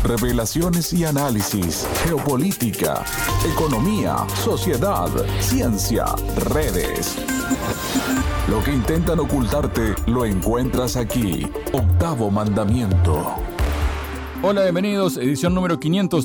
revelaciones y análisis, geopolítica, economía, sociedad, ciencia, redes. Lo que intentan ocultarte lo encuentras aquí. Octavo Mandamiento. Hola, bienvenidos. Edición número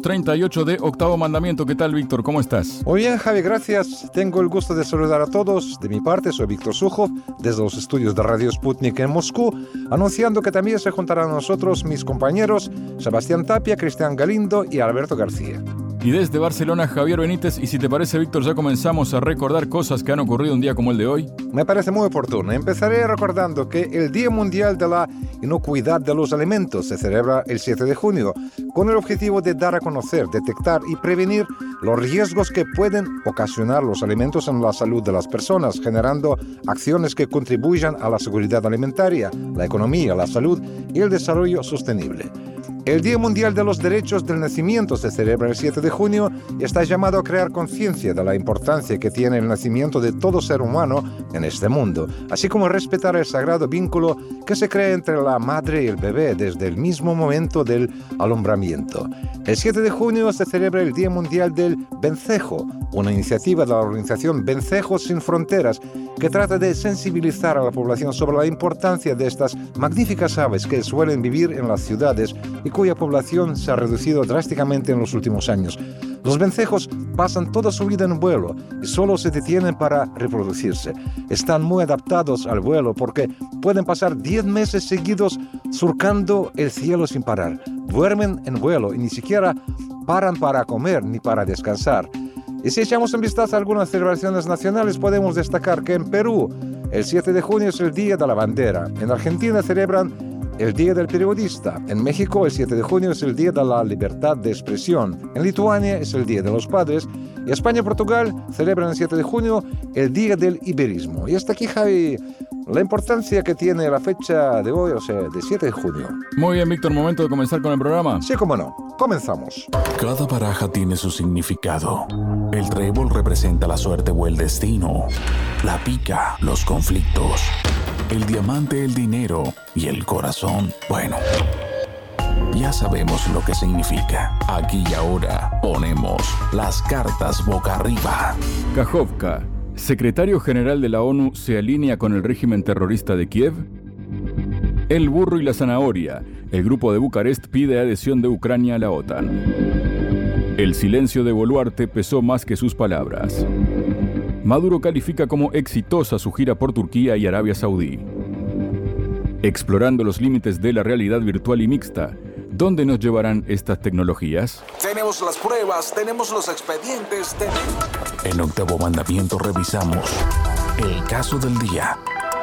538 de Octavo Mandamiento. ¿Qué tal, Víctor? ¿Cómo estás? Muy bien, Javi, gracias. Tengo el gusto de saludar a todos. De mi parte, soy Víctor Sujo, desde los estudios de Radio Sputnik en Moscú, anunciando que también se juntarán a nosotros mis compañeros Sebastián Tapia, Cristian Galindo y Alberto García. Y desde Barcelona, Javier Benítez. Y si te parece, Víctor, ya comenzamos a recordar cosas que han ocurrido un día como el de hoy. Me parece muy oportuno. Empezaré recordando que el Día Mundial de la Inocuidad de los Alimentos se celebra el 7 de junio, con el objetivo de dar a conocer, detectar y prevenir los riesgos que pueden ocasionar los alimentos en la salud de las personas, generando acciones que contribuyan a la seguridad alimentaria, la economía, la salud y el desarrollo sostenible. El Día Mundial de los Derechos del Nacimiento se celebra el 7 de junio y está llamado a crear conciencia de la importancia que tiene el nacimiento de todo ser humano en este mundo, así como respetar el sagrado vínculo que se crea entre la madre y el bebé desde el mismo momento del alumbramiento. El 7 de junio se celebra el Día Mundial del Vencejo, una iniciativa de la organización Vencejos Sin Fronteras que trata de sensibilizar a la población sobre la importancia de estas magníficas aves que suelen vivir en las ciudades y cuya población se ha reducido drásticamente en los últimos años. Los vencejos pasan toda su vida en vuelo y solo se detienen para reproducirse. Están muy adaptados al vuelo porque pueden pasar 10 meses seguidos surcando el cielo sin parar. Duermen en vuelo y ni siquiera paran para comer ni para descansar. Y si echamos un vistazo a algunas celebraciones nacionales, podemos destacar que en Perú el 7 de junio es el Día de la Bandera. En Argentina celebran el Día del Periodista. En México, el 7 de junio es el Día de la Libertad de Expresión. En Lituania es el Día de los Padres. Y España y Portugal celebran el 7 de junio el Día del Iberismo. Y hasta aquí, Javi, la importancia que tiene la fecha de hoy, o sea, de 7 de junio. Muy bien, Víctor, momento de comenzar con el programa. Sí, cómo no. Comenzamos. Cada baraja tiene su significado. El trébol representa la suerte o el destino. La pica, los conflictos. El diamante, el dinero. Y el corazón, bueno, ya sabemos lo que significa. Aquí y ahora ponemos las cartas boca arriba. Kajovka, secretario general de la ONU, se alinea con el régimen terrorista de Kiev. El burro y la zanahoria. El grupo de Bucarest pide adhesión de Ucrania a la OTAN. El silencio de Boluarte pesó más que sus palabras. Maduro califica como exitosa su gira por Turquía y Arabia Saudí. Explorando los límites de la realidad virtual y mixta. ¿Dónde nos llevarán estas tecnologías? Tenemos las pruebas, tenemos los expedientes. En Octavo Mandamiento revisamos el caso del día.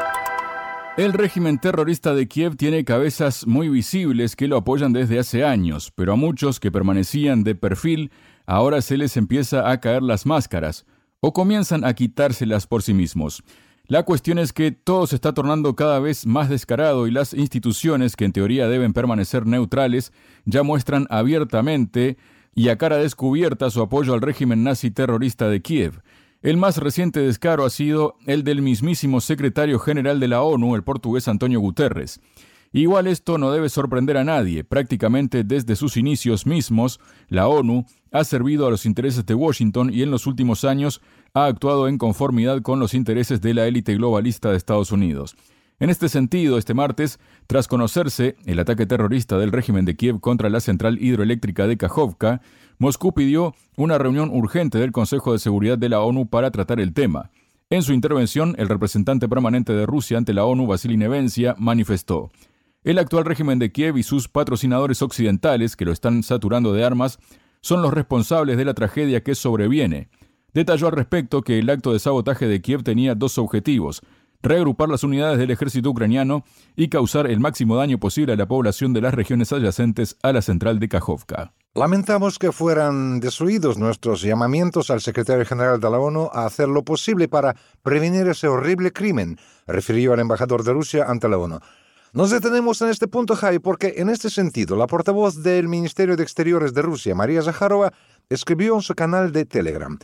El régimen terrorista de Kiev tiene cabezas muy visibles que lo apoyan desde hace años, pero a muchos que permanecían de perfil, ahora se les empieza a caer las máscaras, o comienzan a quitárselas por sí mismos. La cuestión es que todo se está tornando cada vez más descarado y las instituciones, que en teoría deben permanecer neutrales, ya muestran abiertamente y a cara descubierta su apoyo al régimen nazi terrorista de Kiev. El más reciente descaro ha sido el del mismísimo secretario general de la ONU, el portugués Antonio Guterres. Igual esto no debe sorprender a nadie. Prácticamente desde sus inicios mismos, la ONU ha servido a los intereses de Washington y en los últimos años ha actuado en conformidad con los intereses de la élite globalista de Estados Unidos. En este sentido, este martes, tras conocerse el ataque terrorista del régimen de Kiev contra la central hidroeléctrica de Kajovka, Moscú pidió una reunión urgente del Consejo de Seguridad de la ONU para tratar el tema. En su intervención, el representante permanente de Rusia ante la ONU, Vasily Nevencia, manifestó: el actual régimen de Kiev y sus patrocinadores occidentales, que lo están saturando de armas, son los responsables de la tragedia que sobreviene. Detalló al respecto que el acto de sabotaje de Kiev tenía dos objetivos: reagrupar las unidades del ejército ucraniano y causar el máximo daño posible a la población de las regiones adyacentes a la central de Kajovka. Lamentamos que fueran destruidos nuestros llamamientos al secretario general de la ONU a hacer lo posible para prevenir ese horrible crimen, refirió el embajador de Rusia ante la ONU. Nos detenemos en este punto, Javi, porque en este sentido la portavoz del Ministerio de Exteriores de Rusia, María Zakharova, escribió en su canal de Telegram: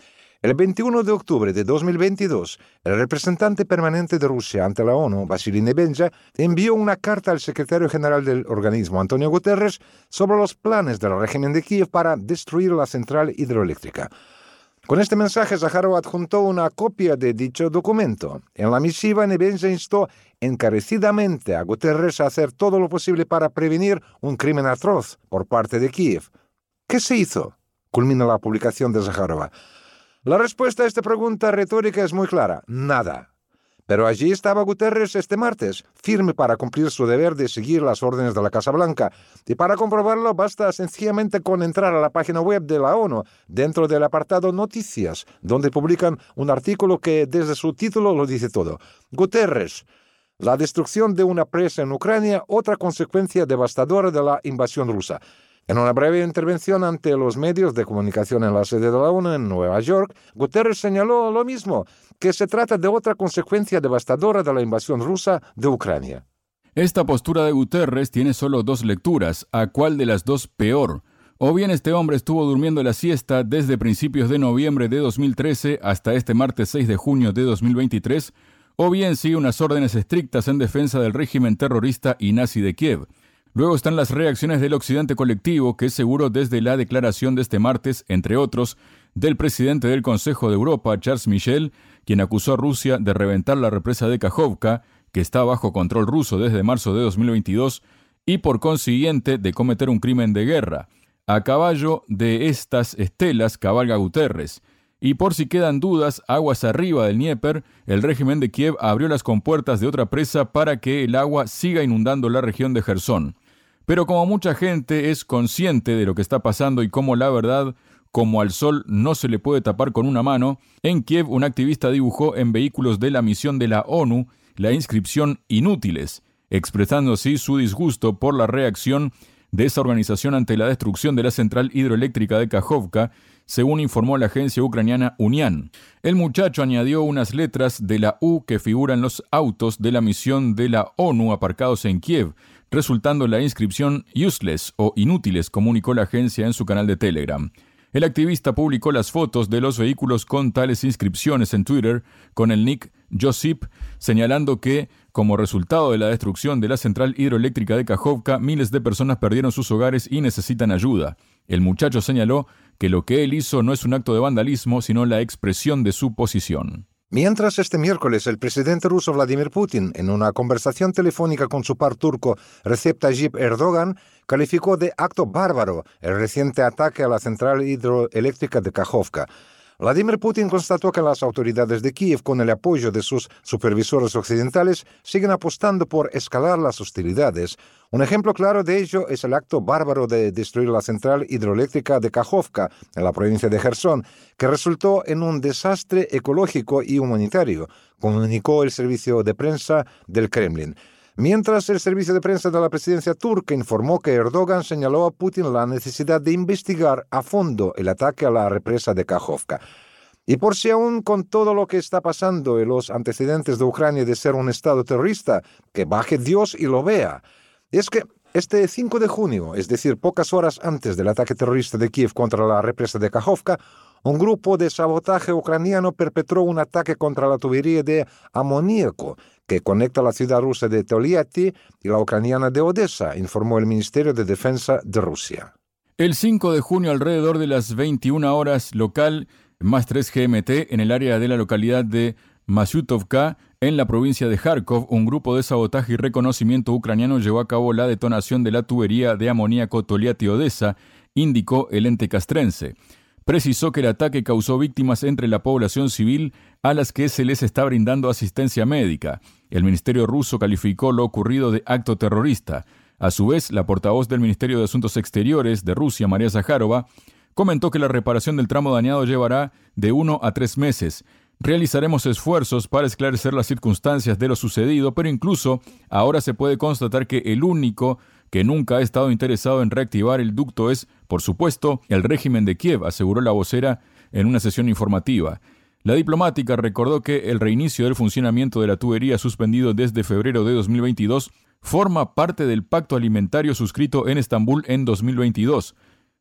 El 21 de octubre de 2022, el representante permanente de Rusia ante la ONU, Vasily Nebenja, envió una carta al secretario general del organismo, Antonio Guterres, sobre los planes del régimen de Kiev para destruir la central hidroeléctrica. Con este mensaje, Zakharova adjuntó una copia de dicho documento. En la misiva, Nebenja instó encarecidamente a Guterres a hacer todo lo posible para prevenir un crimen atroz por parte de Kiev. ¿Qué se hizo?, culmina la publicación de Zakharova. La respuesta a esta pregunta retórica es muy clara: nada. Pero allí estaba Guterres este martes, firme para cumplir su deber de seguir las órdenes de la Casa Blanca. Y para comprobarlo basta sencillamente con entrar a la página web de la ONU, dentro del apartado Noticias, donde publican un artículo que desde su título lo dice todo. Guterres: la destrucción de una presa en Ucrania, otra consecuencia devastadora de la invasión rusa. En una breve intervención ante los medios de comunicación en la sede de la ONU en Nueva York, Guterres señaló lo mismo, que se trata de otra consecuencia devastadora de la invasión rusa de Ucrania. Esta postura de Guterres tiene solo dos lecturas. ¿A cuál de las dos peor? O bien este hombre estuvo durmiendo la siesta desde principios de noviembre de 2013 hasta este martes 6 de junio de 2023, o bien sigue unas órdenes estrictas en defensa del régimen terrorista y nazi de Kiev. Luego están las reacciones del occidente colectivo, que es seguro desde la declaración de este martes, entre otros, del presidente del Consejo de Europa, Charles Michel, quien acusó a Rusia de reventar la represa de Kakhovka, que está bajo control ruso desde marzo de 2022, y por consiguiente de cometer un crimen de guerra. A caballo de estas estelas cabalga Guterres. Y por si quedan dudas, aguas arriba del Dnieper, el régimen de Kiev abrió las compuertas de otra presa para que el agua siga inundando la región de Jersón. Pero como mucha gente es consciente de lo que está pasando y como la verdad, como al sol no se le puede tapar con una mano, en Kiev un activista dibujó en vehículos de la misión de la ONU la inscripción Inútiles, expresando así su disgusto por la reacción de esa organización ante la destrucción de la central hidroeléctrica de Kakhovka, según informó la agencia ucraniana Unian. El muchacho añadió unas letras de la U que figuran en los autos de la misión de la ONU aparcados en Kiev, resultando la inscripción Useless o Inútiles, comunicó la agencia en su canal de Telegram. El activista publicó las fotos de los vehículos con tales inscripciones en Twitter con el nick Josip, señalando que, como resultado de la destrucción de la central hidroeléctrica de Kakhovka, miles de personas perdieron sus hogares y necesitan ayuda. El muchacho señaló que lo que él hizo no es un acto de vandalismo, sino la expresión de su posición. Mientras este miércoles el presidente ruso Vladimir Putin, en una conversación telefónica con su par turco Recep Tayyip Erdogan, calificó de acto bárbaro el reciente ataque a la central hidroeléctrica de Kakhovka. Vladimir Putin constató que las autoridades de Kiev, con el apoyo de sus supervisores occidentales, siguen apostando por escalar las hostilidades. Un ejemplo claro de ello es el acto bárbaro de destruir la central hidroeléctrica de Kakhovka, en la provincia de Jersón, que resultó en un desastre ecológico y humanitario, comunicó el servicio de prensa del Kremlin. Mientras el servicio de prensa de la presidencia turca informó que Erdogan señaló a Putin la necesidad de investigar a fondo el ataque a la represa de Kakhovka. Y por si aún con todo lo que está pasando y los antecedentes de Ucrania de ser un estado terrorista, que baje Dios y lo vea. Es que este 5 de junio, es decir, pocas horas antes del ataque terrorista de Kiev contra la represa de Kakhovka, un grupo de sabotaje ucraniano perpetró un ataque contra la tubería de amoníaco que conecta la ciudad rusa de Toliati y la ucraniana de Odessa, informó el Ministerio de Defensa de Rusia. El 5 de junio, alrededor de las 21 horas local, más 3 GMT, en el área de la localidad de Masyutovka, en la provincia de Kharkov, un grupo de sabotaje y reconocimiento ucraniano llevó a cabo la detonación de la tubería de amoníaco Toliati-Odessa, indicó el ente castrense. Precisó que el ataque causó víctimas entre la población civil a las que se les está brindando asistencia médica. El ministerio ruso calificó lo ocurrido de acto terrorista. A su vez, la portavoz del Ministerio de Asuntos Exteriores de Rusia, María Zakharova, comentó que la reparación del tramo dañado llevará de 1 a 3 meses. Realizaremos esfuerzos para esclarecer las circunstancias de lo sucedido, pero incluso ahora se puede constatar que el único que nunca ha estado interesado en reactivar el ducto es, por supuesto, el régimen de Kiev, aseguró la vocera en una sesión informativa. La diplomática recordó que el reinicio del funcionamiento de la tubería suspendido desde febrero de 2022 forma parte del pacto alimentario suscrito en Estambul en 2022.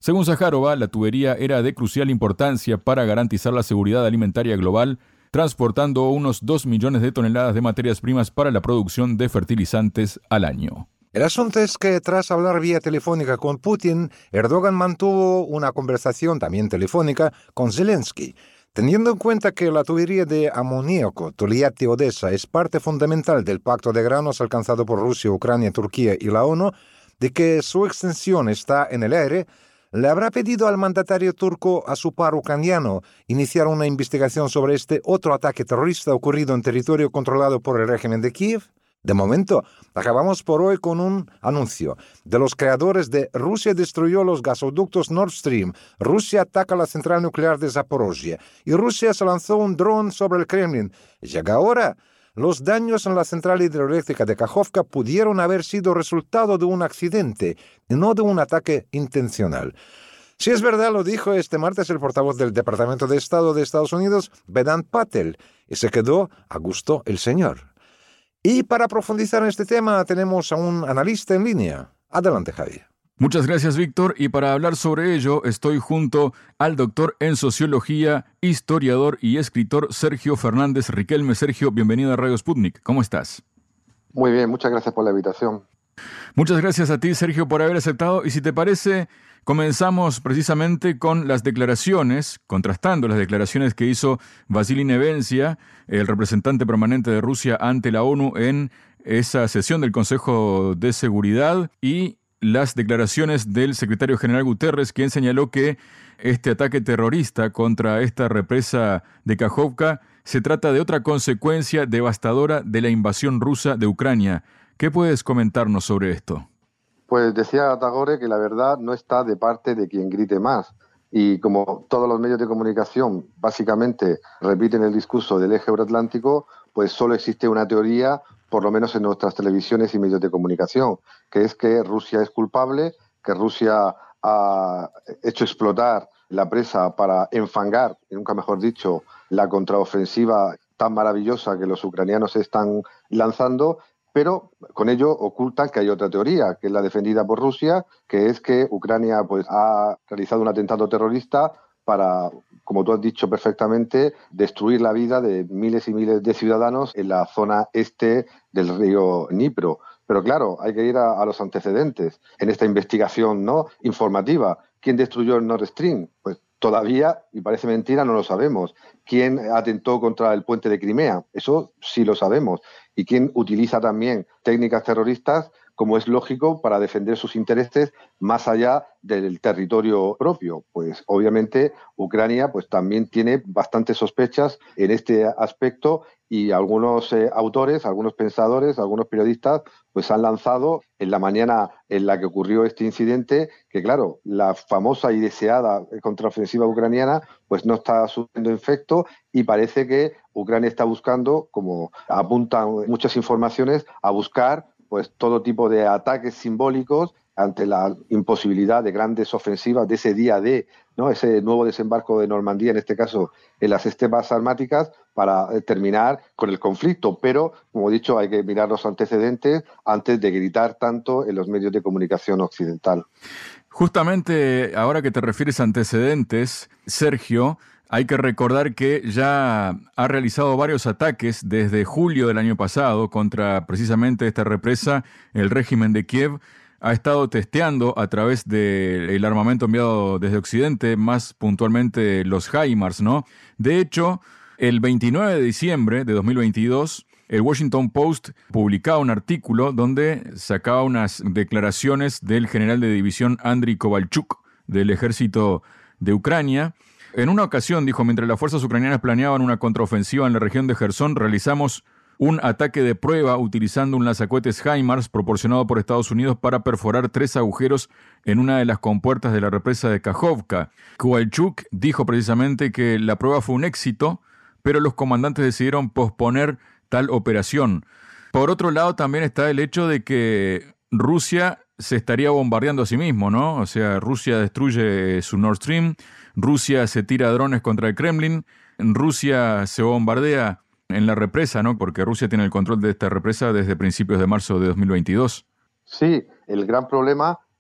Según Zaharova, la tubería era de crucial importancia para garantizar la seguridad alimentaria global, transportando unos 2 millones de toneladas de materias primas para la producción de fertilizantes al año. El asunto es que tras hablar vía telefónica con Putin, Erdogan mantuvo una conversación también telefónica con Zelensky. Teniendo en cuenta que la tubería de amoníaco Togliatti-Odessa es parte fundamental del pacto de granos alcanzado por Rusia, Ucrania, Turquía y la ONU, de que su extensión está en el aire, le habrá pedido al mandatario turco a su par ucraniano iniciar una investigación sobre este otro ataque terrorista ocurrido en territorio controlado por el régimen de Kiev. De momento, acabamos por hoy con un anuncio de los creadores de Rusia destruyó los gasoductos Nord Stream, Rusia ataca la central nuclear de Zaporozhye y Rusia se lanzó un dron sobre el Kremlin. Llega ahora. Los daños en la central hidroeléctrica de Kakhovka pudieron haber sido resultado de un accidente y no de un ataque intencional. Si es verdad, lo dijo este martes el portavoz del Departamento de Estado de Estados Unidos, Vedant Patel, y se quedó a gusto el señor. Y para profundizar en este tema tenemos a un analista en línea. Adelante, Javier. Muchas gracias, Víctor. Y para hablar sobre ello, estoy junto al doctor en Sociología, historiador y escritor Sergio Fernández Riquelme. Sergio, bienvenido a Radio Sputnik. ¿Cómo estás? Muy bien, muchas gracias por la invitación. Muchas gracias a ti, Sergio, por haber aceptado. Y si te parece, comenzamos precisamente con las declaraciones, contrastando las declaraciones que hizo Vasily Nevencia, el representante permanente de Rusia ante la ONU en esa sesión del Consejo de Seguridad, y las declaraciones del secretario general Guterres, quien señaló que este ataque terrorista contra esta represa de Kakhovka se trata de otra consecuencia devastadora de la invasión rusa de Ucrania. ¿Qué puedes comentarnos sobre esto? Pues decía Tagore que la verdad no está de parte de quien grite más. Y como todos los medios de comunicación básicamente repiten el discurso del eje euroatlántico, pues solo existe una teoría, por lo menos en nuestras televisiones y medios de comunicación, que es que Rusia es culpable, que Rusia ha hecho explotar la presa para enfangar, y nunca mejor dicho, la contraofensiva tan maravillosa que los ucranianos están lanzando, pero con ello ocultan que hay otra teoría, que es la defendida por Rusia, que es que Ucrania pues, ha realizado un atentado terrorista para, como tú has dicho perfectamente, destruir la vida de miles y miles de ciudadanos en la zona este del río Dnipro. Pero claro, hay que ir a los antecedentes en esta investigación, ¿no?, informativa. ¿Quién destruyó el Nord Stream? Pues todavía, y parece mentira, no lo sabemos. ¿Quién atentó contra el puente de Crimea? Eso sí lo sabemos. ¿Y quién utiliza también técnicas terroristas, como es lógico, para defender sus intereses más allá del territorio propio? Pues obviamente Ucrania pues también tiene bastantes sospechas en este aspecto, y algunos autores, algunos pensadores, algunos periodistas pues han lanzado en la mañana en la que ocurrió este incidente que, claro, la famosa y deseada contraofensiva ucraniana pues no está surtiendo efecto, y parece que Ucrania está buscando, como apuntan muchas informaciones, a buscar pues todo tipo de ataques simbólicos ante la imposibilidad de grandes ofensivas de ese día D, ¿no?, ese nuevo desembarco de Normandía, en este caso en las estepas sarmáticas, para terminar con el conflicto. Pero, como he dicho, hay que mirar los antecedentes antes de gritar tanto en los medios de comunicación occidental. Justamente ahora que te refieres a antecedentes, Sergio, hay que recordar que ya ha realizado varios ataques desde julio del año pasado contra precisamente esta represa. El régimen de Kiev ha estado testeando a través del armamento enviado desde Occidente, más puntualmente los HIMARS, ¿no? De hecho, el 29 de diciembre de 2022, el Washington Post publicaba un artículo donde sacaba unas declaraciones del general de división Andriy Kovalchuk del ejército de Ucrania. En una ocasión dijo: mientras las fuerzas ucranianas planeaban una contraofensiva en la región de Jersón, realizamos un ataque de prueba utilizando un lanzacohetes HIMARS proporcionado por Estados Unidos para perforar 3 agujeros en una de las compuertas de la represa de Kakhovka. Kovalchuk dijo precisamente que la prueba fue un éxito, pero los comandantes decidieron posponer tal operación. Por otro lado, también está el hecho de que Rusia se estaría bombardeando a sí mismo, ¿no? O sea, Rusia destruye su Nord Stream, Rusia se tira drones contra el Kremlin, Rusia se bombardea en la represa, ¿no?, porque Rusia tiene el control de esta represa desde principios de marzo de 2022. Sí, el gran problema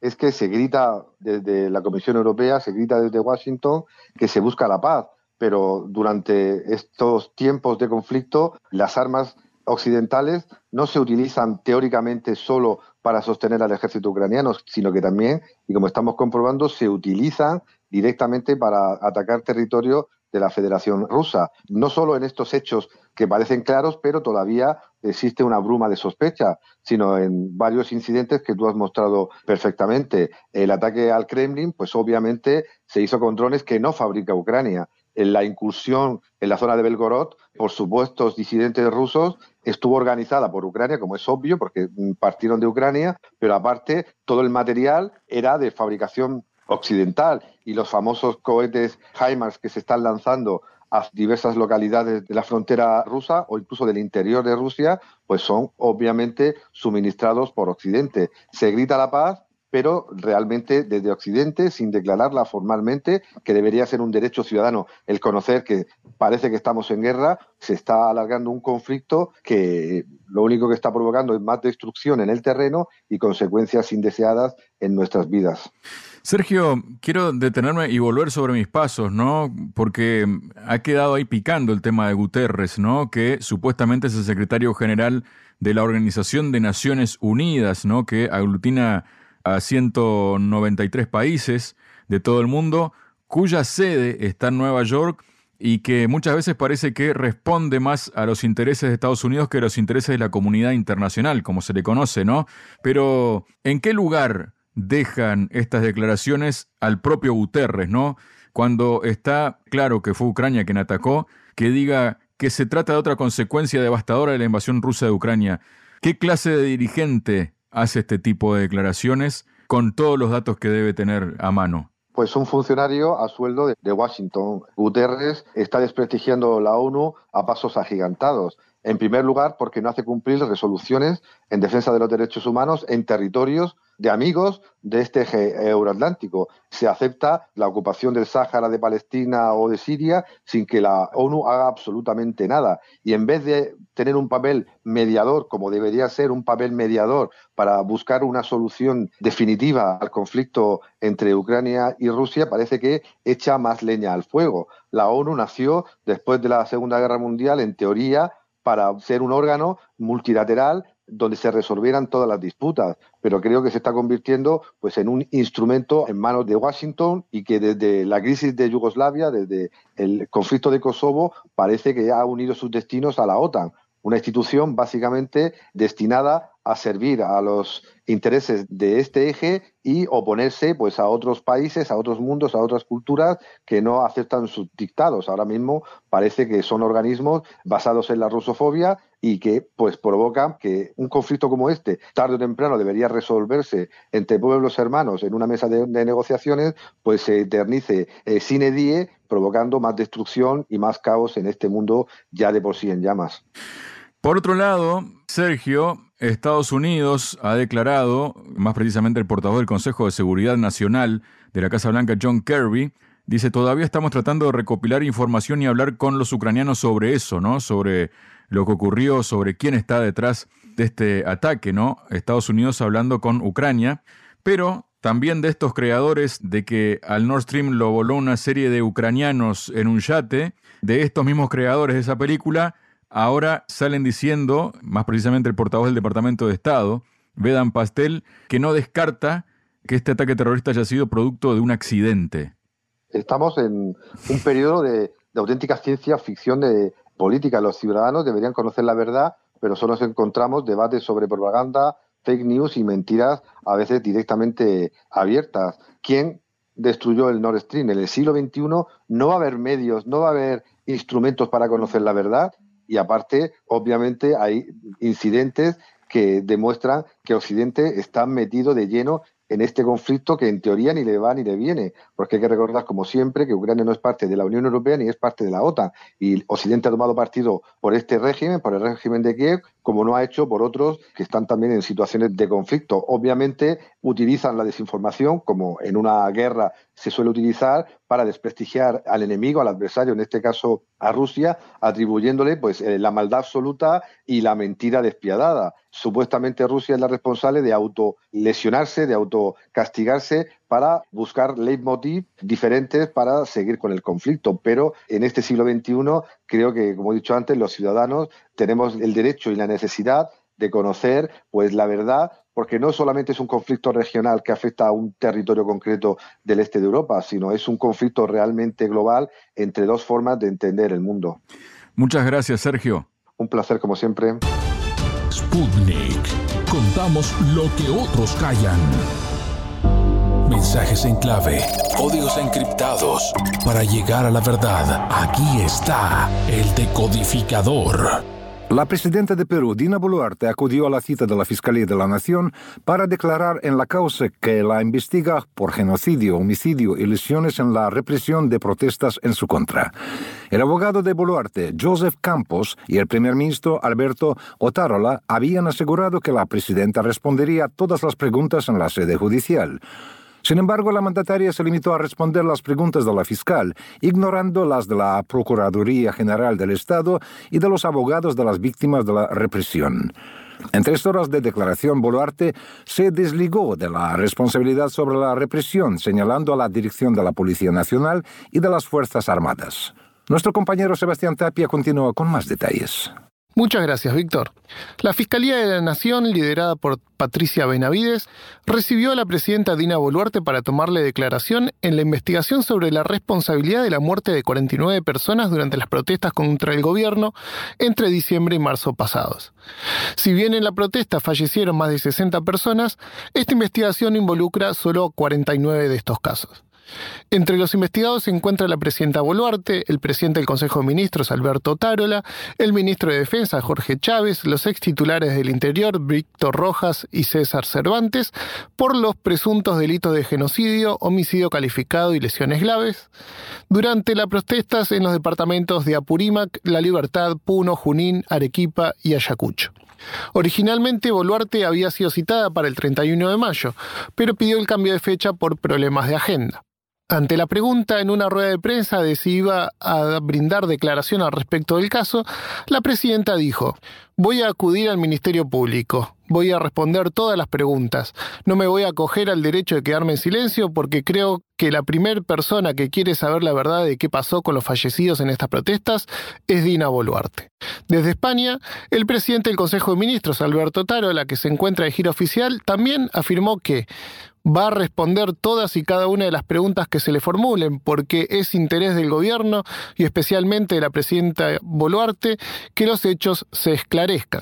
es que se grita desde la Comisión Europea, se grita desde Washington que se busca la paz, pero durante estos tiempos de conflicto las armas occidentales no se utilizan teóricamente solo para sostener al ejército ucraniano, sino que también, y como estamos comprobando, se utilizan directamente para atacar territorio de la Federación Rusa. No solo en estos hechos que parecen claros, pero todavía existe una bruma de sospecha, sino en varios incidentes que tú has mostrado perfectamente. El ataque al Kremlin, pues obviamente se hizo con drones que no fabrica Ucrania. La incursión en la zona de Belgorod por supuestos disidentes rusos estuvo organizada por Ucrania, como es obvio, porque partieron de Ucrania, pero aparte todo el material era de fabricación occidental y los famosos cohetes HIMARS que se están lanzando a diversas localidades de la frontera rusa o incluso del interior de Rusia, pues son obviamente suministrados por Occidente. Se grita la paz, pero realmente desde Occidente, sin declararla formalmente, que debería ser un derecho ciudadano el conocer que parece que estamos en guerra, se está alargando un conflicto que lo único que está provocando es más destrucción en el terreno y consecuencias indeseadas en nuestras vidas. Sergio, quiero detenerme y volver sobre mis pasos, ¿no? Porque ha quedado ahí picando el tema de Guterres, ¿no? Que supuestamente es el secretario general de la Organización de Naciones Unidas, ¿no? Que aglutina a 193 países de todo el mundo, cuya sede está en Nueva York y que muchas veces parece que responde más a los intereses de Estados Unidos que a los intereses de la comunidad internacional, como se le conoce, ¿no? Pero, ¿en qué lugar dejan estas declaraciones al propio Guterres, ¿no? Cuando está claro que fue Ucrania quien atacó, que diga que se trata de otra consecuencia devastadora de la invasión rusa de Ucrania. ¿Qué clase de dirigente hace este tipo de declaraciones con todos los datos que debe tener a mano? Pues un funcionario a sueldo de Washington. Guterres está desprestigiando la ONU a pasos agigantados. En primer lugar, porque no hace cumplir resoluciones en defensa de los derechos humanos en territorios de amigos de este eje euroatlántico. Se acepta la ocupación del Sáhara de Palestina o de Siria sin que la ONU haga absolutamente nada. Y en vez de tener un papel mediador, como debería ser un papel mediador para buscar una solución definitiva al conflicto entre Ucrania y Rusia, parece que echa más leña al fuego. La ONU nació después de la Segunda Guerra Mundial, en teoría, para ser un órgano multilateral donde se resolvieran todas las disputas, pero creo que se está convirtiendo pues en un instrumento en manos de Washington y que desde la crisis de Yugoslavia, desde el conflicto de Kosovo, parece que ha unido sus destinos a la OTAN, una institución básicamente destinada a servir a los intereses de este eje y oponerse pues a otros países, a otros mundos, a otras culturas que no aceptan sus dictados. Ahora mismo parece que son organismos basados en la rusofobia y que pues provocan que un conflicto como este, tarde o temprano, debería resolverse entre pueblos hermanos en una mesa de negociaciones, pues se eternice sine die, provocando más destrucción y más caos en este mundo ya de por sí en llamas. Por otro lado, Sergio, Estados Unidos ha declarado, más precisamente el portavoz del Consejo de Seguridad Nacional de la Casa Blanca, John Kirby, dice, todavía estamos tratando de recopilar información y hablar con los ucranianos sobre eso, ¿no? Sobre lo que ocurrió, sobre quién está detrás de este ataque, ¿no? Estados Unidos hablando con Ucrania, pero también de estos creadores de que al Nord Stream lo voló una serie de ucranianos en un yate, de estos mismos creadores de esa película, ahora salen diciendo, más precisamente el portavoz del Departamento de Estado, Vedant Patel, que no descarta que este ataque terrorista haya sido producto de un accidente. Estamos en un periodo de auténtica ciencia ficción de política. Los ciudadanos deberían conocer la verdad, pero solo encontramos debates sobre propaganda, fake news y mentiras a veces directamente abiertas. ¿Quién destruyó el Nord Stream? En el siglo XXI no va a haber medios, no va a haber instrumentos para conocer la verdad. Y aparte, obviamente, hay incidentes que demuestran que Occidente está metido de lleno en este conflicto que en teoría ni le va ni le viene, porque hay que recordar, como siempre, que Ucrania no es parte de la Unión Europea ni es parte de la OTAN, y Occidente ha tomado partido por este régimen, por el régimen de Kiev, como no ha hecho por otros que están también en situaciones de conflicto. Obviamente utilizan la desinformación, como en una guerra se suele utilizar, para desprestigiar al enemigo, al adversario, en este caso a Rusia, atribuyéndole pues la maldad absoluta y la mentira despiadada. Supuestamente Rusia es la responsable de autolesionarse, de autocastigarse para buscar leitmotiv diferentes para seguir con el conflicto. Pero en este siglo XXI creo que, como he dicho antes, los ciudadanos tenemos el derecho y la necesidad de conocer pues la verdad, porque no solamente es un conflicto regional que afecta a un territorio concreto del este de Europa, sino es un conflicto realmente global entre dos formas de entender el mundo. Muchas gracias, Sergio. Un placer, como siempre. Sputnik. Contamos lo que otros callan. Mensajes en clave, códigos encriptados. Para llegar a la verdad, aquí está el decodificador. La presidenta de Perú, Dina Boluarte, acudió a la cita de la Fiscalía de la Nación para declarar en la causa que la investiga por genocidio, homicidio y lesiones en la represión de protestas en su contra. El abogado de Boluarte, Joseph Campos, y el primer ministro Alberto Otárola habían asegurado que la presidenta respondería a todas las preguntas en la sede judicial. Sin embargo, la mandataria se limitó a responder las preguntas de la fiscal, ignorando las de la Procuraduría General del Estado y de los abogados de las víctimas de la represión. En 3 horas de declaración, Boluarte se desligó de la responsabilidad sobre la represión, señalando a la dirección de la Policía Nacional y de las Fuerzas Armadas. Nuestro compañero Sebastián Tapia continúa con más detalles. Muchas gracias, Víctor. La Fiscalía de la Nación, liderada por Patricia Benavides, recibió a la presidenta Dina Boluarte para tomarle declaración en la investigación sobre la responsabilidad de la muerte de 49 personas durante las protestas contra el gobierno entre diciembre y marzo pasados. Si bien en la protesta fallecieron más de 60 personas, esta investigación involucra solo 49 de estos casos. Entre los investigados se encuentra la presidenta Boluarte, el presidente del Consejo de Ministros, Alberto Otárola, el ministro de Defensa, Jorge Chávez, los ex titulares del Interior, Víctor Rojas y César Cervantes, por los presuntos delitos de genocidio, homicidio calificado y lesiones graves, durante las protestas en los departamentos de Apurímac, La Libertad, Puno, Junín, Arequipa y Ayacucho. Originalmente, Boluarte había sido citada para el 31 de mayo, pero pidió el cambio de fecha por problemas de agenda. Ante la pregunta en una rueda de prensa de si iba a brindar declaración al respecto del caso, la presidenta dijo: «Voy a acudir al Ministerio Público, voy a responder todas las preguntas, no me voy a acoger al derecho de quedarme en silencio porque creo que la primera persona que quiere saber la verdad de qué pasó con los fallecidos en estas protestas es Dina Boluarte». Desde España, el presidente del Consejo de Ministros, Alberto Otárola, que se encuentra de gira oficial, también afirmó que va a responder todas y cada una de las preguntas que se le formulen, porque es interés del gobierno y especialmente de la presidenta Boluarte que los hechos se esclarezcan.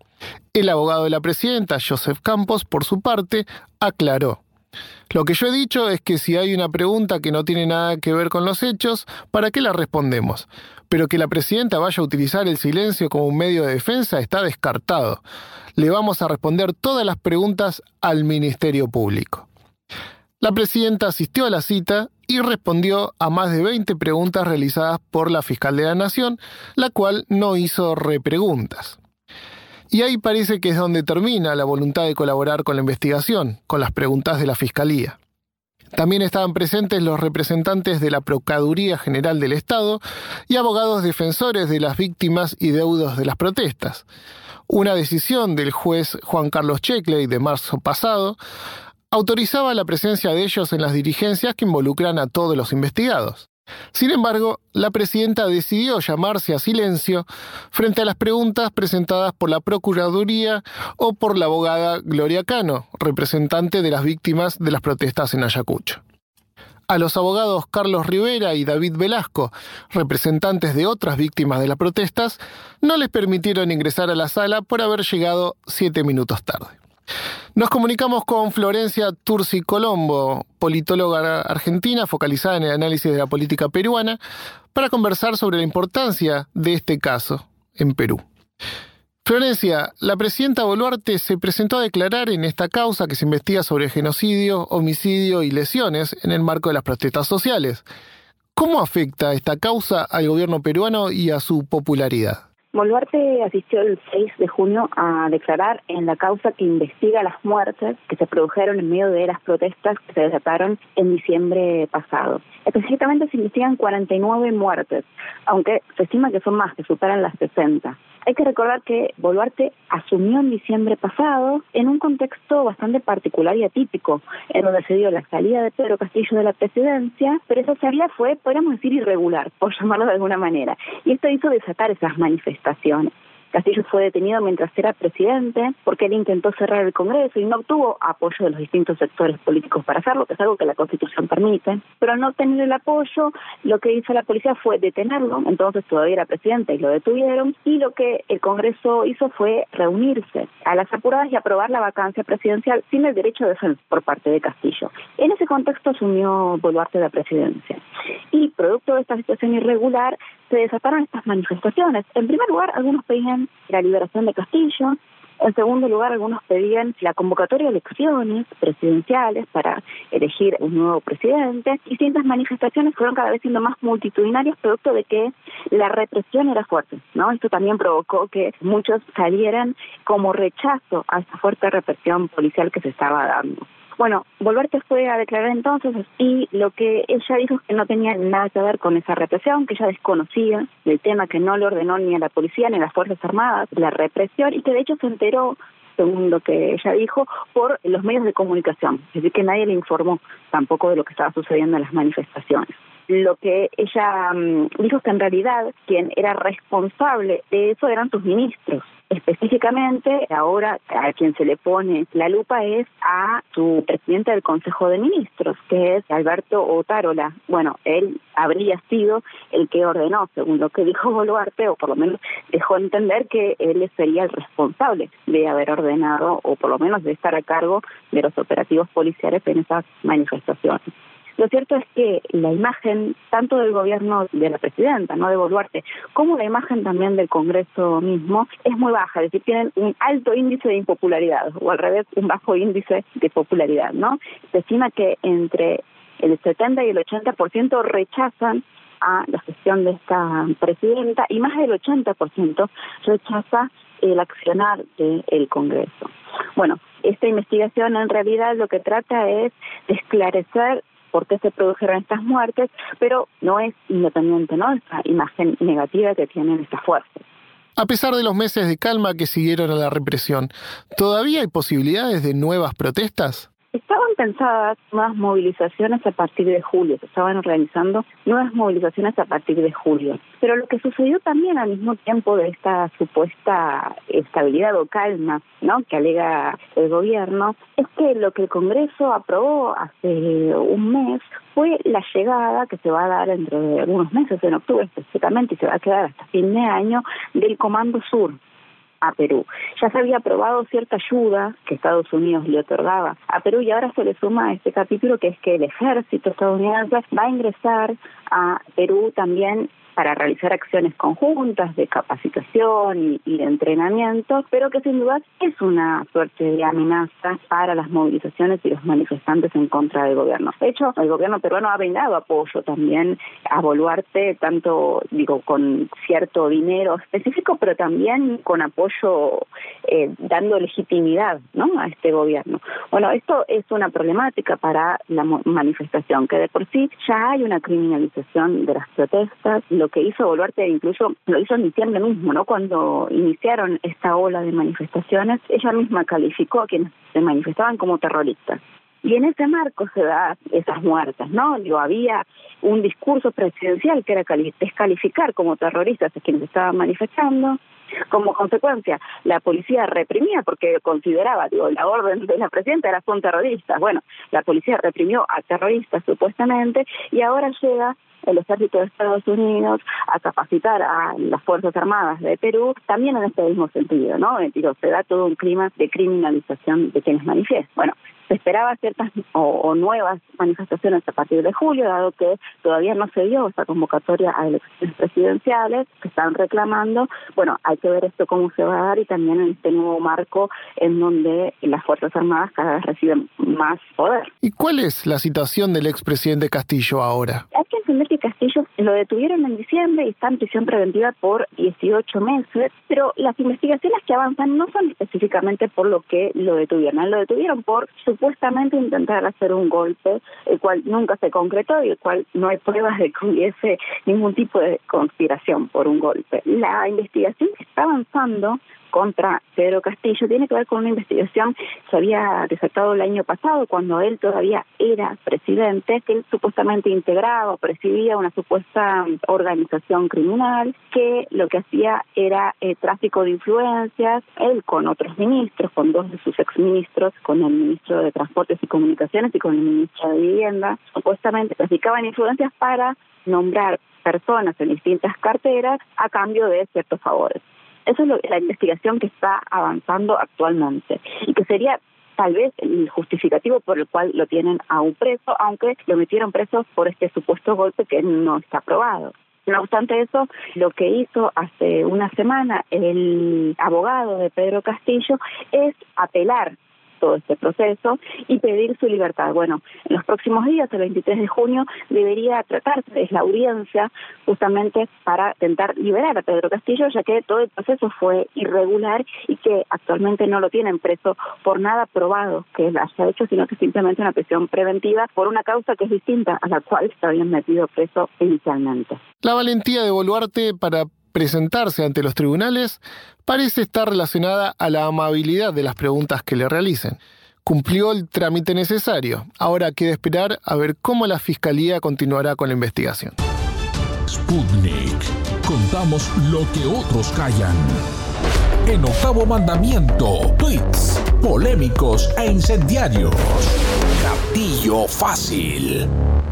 El abogado de la presidenta, Joseph Campos, por su parte, aclaró: «Lo que yo he dicho es que si hay una pregunta que no tiene nada que ver con los hechos, ¿para qué la respondemos? Pero que la presidenta vaya a utilizar el silencio como un medio de defensa está descartado. Le vamos a responder todas las preguntas al Ministerio Público». La presidenta asistió a la cita y respondió a más de 20 preguntas realizadas por la fiscal de la Nación, la cual no hizo repreguntas. Y ahí parece que es donde termina la voluntad de colaborar con la investigación, con las preguntas de la Fiscalía. También estaban presentes los representantes de la Procuraduría General del Estado y abogados defensores de las víctimas y deudos de las protestas. Una decisión del juez Juan Carlos Checley de marzo pasado autorizaba la presencia de ellos en las diligencias que involucran a todos los investigados. Sin embargo, la presidenta decidió llamarse a silencio frente a las preguntas presentadas por la Procuraduría o por la abogada Gloria Cano, representante de las víctimas de las protestas en Ayacucho. A los abogados Carlos Rivera y David Velasco, representantes de otras víctimas de las protestas, no les permitieron ingresar a la sala por haber llegado 7 minutos tarde. Nos comunicamos con Florencia Turci Colombo, politóloga argentina focalizada en el análisis de la política peruana, para conversar sobre la importancia de este caso en Perú. Florencia, la presidenta Boluarte se presentó a declarar en esta causa que se investiga sobre genocidio, homicidio y lesiones en el marco de las protestas sociales. ¿Cómo afecta esta causa al gobierno peruano y a su popularidad? Boluarte asistió el 6 de junio a declarar en la causa que investiga las muertes que se produjeron en medio de las protestas que se desataron en diciembre pasado. Específicamente se investigan 49 muertes, aunque se estima que son más, que superan las 60. Hay que recordar que Boluarte asumió en diciembre pasado en un contexto bastante particular y atípico, en donde se dio la salida de Pedro Castillo de la presidencia, pero esa salida fue, podríamos decir, irregular, por llamarlo de alguna manera, y esto hizo desatar esas manifestaciones. Castillo fue detenido mientras era presidente porque él intentó cerrar el Congreso y no obtuvo apoyo de los distintos sectores políticos para hacerlo, que es algo que la Constitución permite. Pero al no obtener el apoyo, lo que hizo la policía fue detenerlo, entonces todavía era presidente y lo detuvieron, y lo que el Congreso hizo fue reunirse a las apuradas y aprobar la vacancia presidencial sin el derecho de defensa por parte de Castillo. En ese contexto asumió Boluarte la presidencia. Y producto de esta situación irregular, se desataron estas manifestaciones. En primer lugar, algunos pedían la liberación de Castillo. En segundo lugar, algunos pedían la convocatoria de elecciones presidenciales para elegir un nuevo presidente. Y estas manifestaciones fueron cada vez siendo más multitudinarias, producto de que la represión era fuerte, ¿no? Esto también provocó que muchos salieran como rechazo a esta fuerte represión policial que se estaba dando. Bueno, Boluarte fue a declarar entonces y lo que ella dijo es que no tenía nada que ver con esa represión, que ella desconocía del tema, que no le ordenó ni a la policía ni a las Fuerzas Armadas la represión, y que de hecho se enteró, según lo que ella dijo, por los medios de comunicación. Es decir, que nadie le informó tampoco de lo que estaba sucediendo en las manifestaciones. Lo que ella dijo es que en realidad quien era responsable de eso eran sus ministros. Específicamente, ahora a quien se le pone la lupa es a su presidente del Consejo de Ministros, que es Alberto Otárola. Bueno, él habría sido el que ordenó, según lo que dijo Boluarte, o por lo menos dejó entender que él sería el responsable de haber ordenado, o por lo menos de estar a cargo de los operativos policiales en esas manifestaciones. Lo cierto es que la imagen tanto del gobierno de la presidenta, no de Boluarte, como la imagen también del Congreso mismo es muy baja, es decir, tienen un alto índice de impopularidad, o al revés, un bajo índice de popularidad, ¿no? Se estima que entre el 70 y el 80% rechazan a la gestión de esta presidenta, y más del 80% rechaza el accionar del Congreso. Bueno, esta investigación en realidad lo que trata es de esclarecer por qué se produjeron estas muertes, pero no es independiente, ¿no?, esta imagen negativa que tienen estas fuerzas. A pesar de los meses de calma que siguieron a la represión, ¿todavía hay posibilidades de nuevas protestas? Estaban pensadas nuevas movilizaciones a partir de julio, se estaban organizando nuevas movilizaciones a partir de julio. Pero lo que sucedió también al mismo tiempo de esta supuesta estabilidad o calma, ¿no?, que alega el gobierno, es que lo que el Congreso aprobó hace un mes fue la llegada, que se va a dar dentro de algunos meses, en octubre específicamente, y se va a quedar hasta fin de año, del Comando Sur a Perú. Ya se había aprobado cierta ayuda que Estados Unidos le otorgaba a Perú, y ahora se le suma este capítulo, que es que el ejército estadounidense va a ingresar a Perú también para realizar acciones conjuntas de capacitación y de entrenamiento, pero que sin duda es una suerte de amenaza para las movilizaciones y los manifestantes en contra del gobierno. De hecho, el gobierno peruano ha brindado apoyo también a Boluarte, tanto, con cierto dinero específico, pero también con apoyo dando legitimidad, ¿no?, a este gobierno. Bueno, esto es una problemática para la manifestación, que de por sí ya hay una criminalización de las protestas. Lo que hizo Boluarte incluso lo hizo en diciembre mismo, ¿no?, cuando iniciaron esta ola de manifestaciones, ella misma calificó a quienes se manifestaban como terroristas. Y en ese marco se da esas muertes, ¿no? Había un discurso presidencial que era descalificar como terroristas a quienes estaban manifestando. Como consecuencia, la policía reprimía porque consideraba, la orden de la presidenta era son terroristas. Bueno, la policía reprimió a terroristas supuestamente, y ahora llega el ejército de Estados Unidos a capacitar a las Fuerzas Armadas de Perú, también en este mismo sentido, ¿no? Se da todo un clima de criminalización de quienes manifiestan. Bueno, se esperaba ciertas o nuevas manifestaciones a partir de julio, dado que todavía no se dio esta convocatoria a elecciones presidenciales que están reclamando. Bueno, hay que ver esto cómo se va a dar, y también en este nuevo marco en donde las Fuerzas Armadas cada vez reciben más poder. ¿Y cuál es la situación del expresidente Castillo ahora? Hay que entender que Castillo Lo detuvieron en diciembre y está en prisión preventiva por 18 meses, pero las investigaciones que avanzan no son específicamente por lo que lo detuvieron. Lo detuvieron por supuestamente intentar hacer un golpe, el cual nunca se concretó y el cual no hay pruebas de que hubiese ningún tipo de conspiración por un golpe. La investigación que está avanzando contra Pedro Castillo tiene que ver con una investigación que se había desatado el año pasado, cuando él todavía era presidente, que él supuestamente integraba o presidía una supuesta organización criminal que lo que hacía era tráfico de influencias, él con otros ministros, con dos de sus exministros, con el ministro de Transportes y Comunicaciones y con el ministro de Vivienda, supuestamente traficaban influencias para nombrar personas en distintas carteras a cambio de ciertos favores. Esa es la investigación que está avanzando actualmente y que sería tal vez el justificativo por el cual lo tienen aún preso, aunque lo metieron preso por este supuesto golpe que no está probado. No obstante eso, lo que hizo hace una semana el abogado de Pedro Castillo es apelar todo este proceso y pedir su libertad. Bueno, en los próximos días, el 23 de junio, debería tratarse de la audiencia justamente para intentar liberar a Pedro Castillo, ya que todo el proceso fue irregular y que actualmente no lo tienen preso por nada probado que él haya hecho, sino que simplemente una prisión preventiva por una causa que es distinta a la cual se habían metido preso inicialmente. La valentía de Boluarte para presentarse ante los tribunales parece estar relacionada a la amabilidad de las preguntas que le realicen. Cumplió el trámite necesario. Ahora queda esperar a ver cómo la Fiscalía continuará con la investigación. Sputnik. Contamos lo que otros callan. En Octavo Mandamiento, tweets polémicos e incendiarios. Gatillo fácil.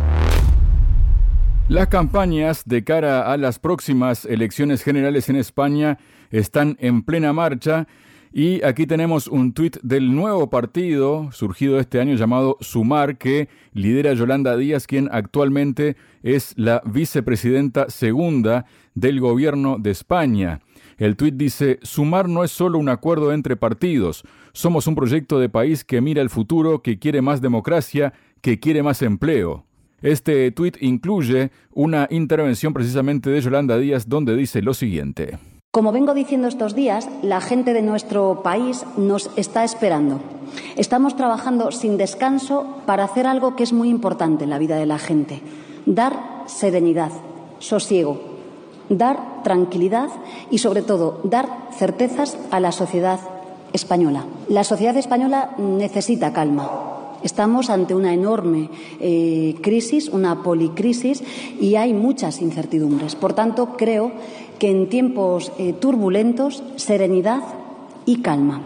Las campañas de cara a las próximas elecciones generales en España están en plena marcha y aquí tenemos un tuit del nuevo partido surgido este año llamado Sumar, que lidera Yolanda Díaz, quien actualmente es la vicepresidenta segunda del gobierno de España. El tuit dice: Sumar no es solo un acuerdo entre partidos, somos un proyecto de país que mira el futuro, que quiere más democracia, que quiere más empleo. Este tuit incluye una intervención precisamente de Yolanda Díaz donde dice lo siguiente. Como vengo diciendo estos días, la gente de nuestro país nos está esperando. Estamos trabajando sin descanso para hacer algo que es muy importante en la vida de la gente: dar serenidad, sosiego, dar tranquilidad y, sobre todo, dar certezas a la sociedad española. La sociedad española necesita calma. Estamos ante una enorme crisis, una policrisis, y hay muchas incertidumbres. Por tanto, creo que en tiempos turbulentos, serenidad y calma.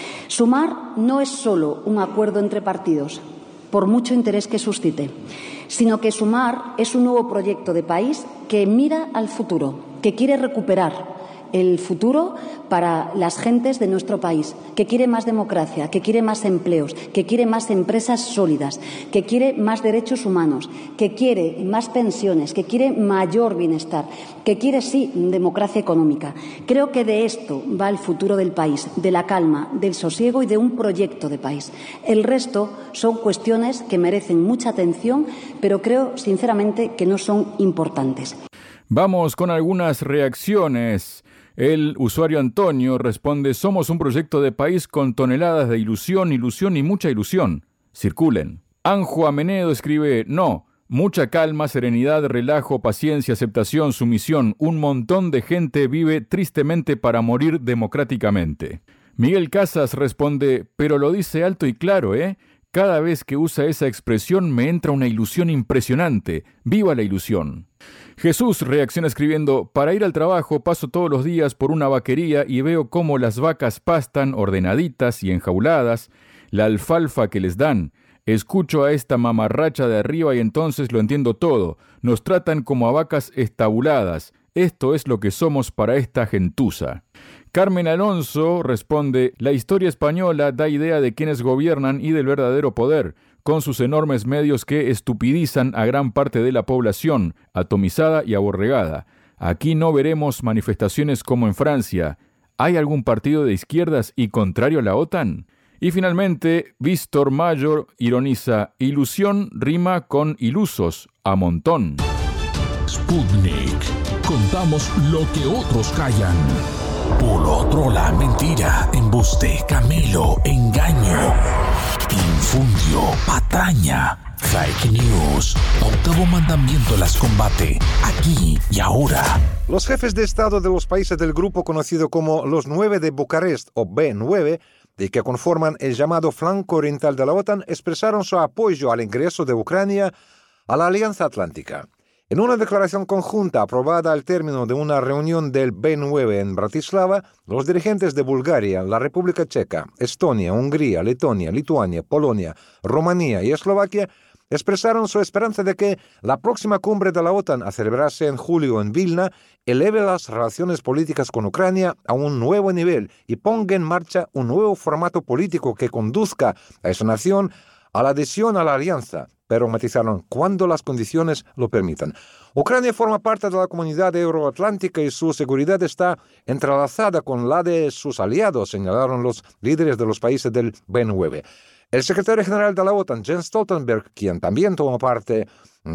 Sumar no es solo un acuerdo entre partidos, por mucho interés que suscite, sino que Sumar es un nuevo proyecto de país que mira al futuro, que quiere recuperar el futuro para las gentes de nuestro país, que quiere más democracia, que quiere más empleos, que quiere más empresas sólidas, que quiere más derechos humanos, que quiere más pensiones, que quiere mayor bienestar, que quiere, sí, democracia económica. Creo que de esto va el futuro del país, de la calma, del sosiego y de un proyecto de país. El resto son cuestiones que merecen mucha atención, pero creo, sinceramente, que no son importantes. Vamos con algunas reacciones. El usuario Antonio responde: somos un proyecto de país con toneladas de ilusión y mucha ilusión. Circulen. Anjo Amenedo escribe: no, mucha calma, serenidad, relajo, paciencia, aceptación, sumisión. Un montón de gente vive tristemente para morir democráticamente. Miguel Casas responde: pero lo dice alto y claro, ¿eh? Cada vez que usa esa expresión me entra una ilusión impresionante. ¡Viva la ilusión! Jesús reacciona escribiendo: para ir al trabajo paso todos los días por una vaquería y veo cómo las vacas pastan ordenaditas y enjauladas, la alfalfa que les dan. Escucho a esta mamarracha de arriba y entonces lo entiendo todo. Nos tratan como a vacas estabuladas. Esto es lo que somos para esta gentuza. Carmen Alonso responde: la historia española da idea de quienes gobiernan y del verdadero poder, con sus enormes medios que estupidizan a gran parte de la población, atomizada y aborregada. Aquí no veremos manifestaciones como en Francia. ¿Hay algún partido de izquierdas y contrario a la OTAN? Y finalmente, Víctor Mayor ironiza: ilusión rima con ilusos, a montón. Sputnik. Contamos lo que otros callan. Bulo, trola, mentira, embuste, camelo, engaño, infundio, patraña, fake news. Octavo mandamiento las combate, aquí y ahora. Los jefes de Estado de los países del grupo conocido como los 9 de Bucarest o B9, de que conforman el llamado flanco oriental de la OTAN, expresaron su apoyo al ingreso de Ucrania a la Alianza Atlántica. En una declaración conjunta aprobada al término de una reunión del B9 en Bratislava, los dirigentes de Bulgaria, la República Checa, Estonia, Hungría, Letonia, Lituania, Polonia, Rumanía y Eslovaquia expresaron su esperanza de que la próxima cumbre de la OTAN a celebrarse en julio en Vilna eleve las relaciones políticas con Ucrania a un nuevo nivel y ponga en marcha un nuevo formato político que conduzca a esa nación a la adhesión a la alianza, pero matizaron cuando las condiciones lo permitan. Ucrania forma parte de la comunidad euroatlántica y su seguridad está entrelazada con la de sus aliados, señalaron los líderes de los países del B9. El secretario general de la OTAN, Jens Stoltenberg, quien también tomó parte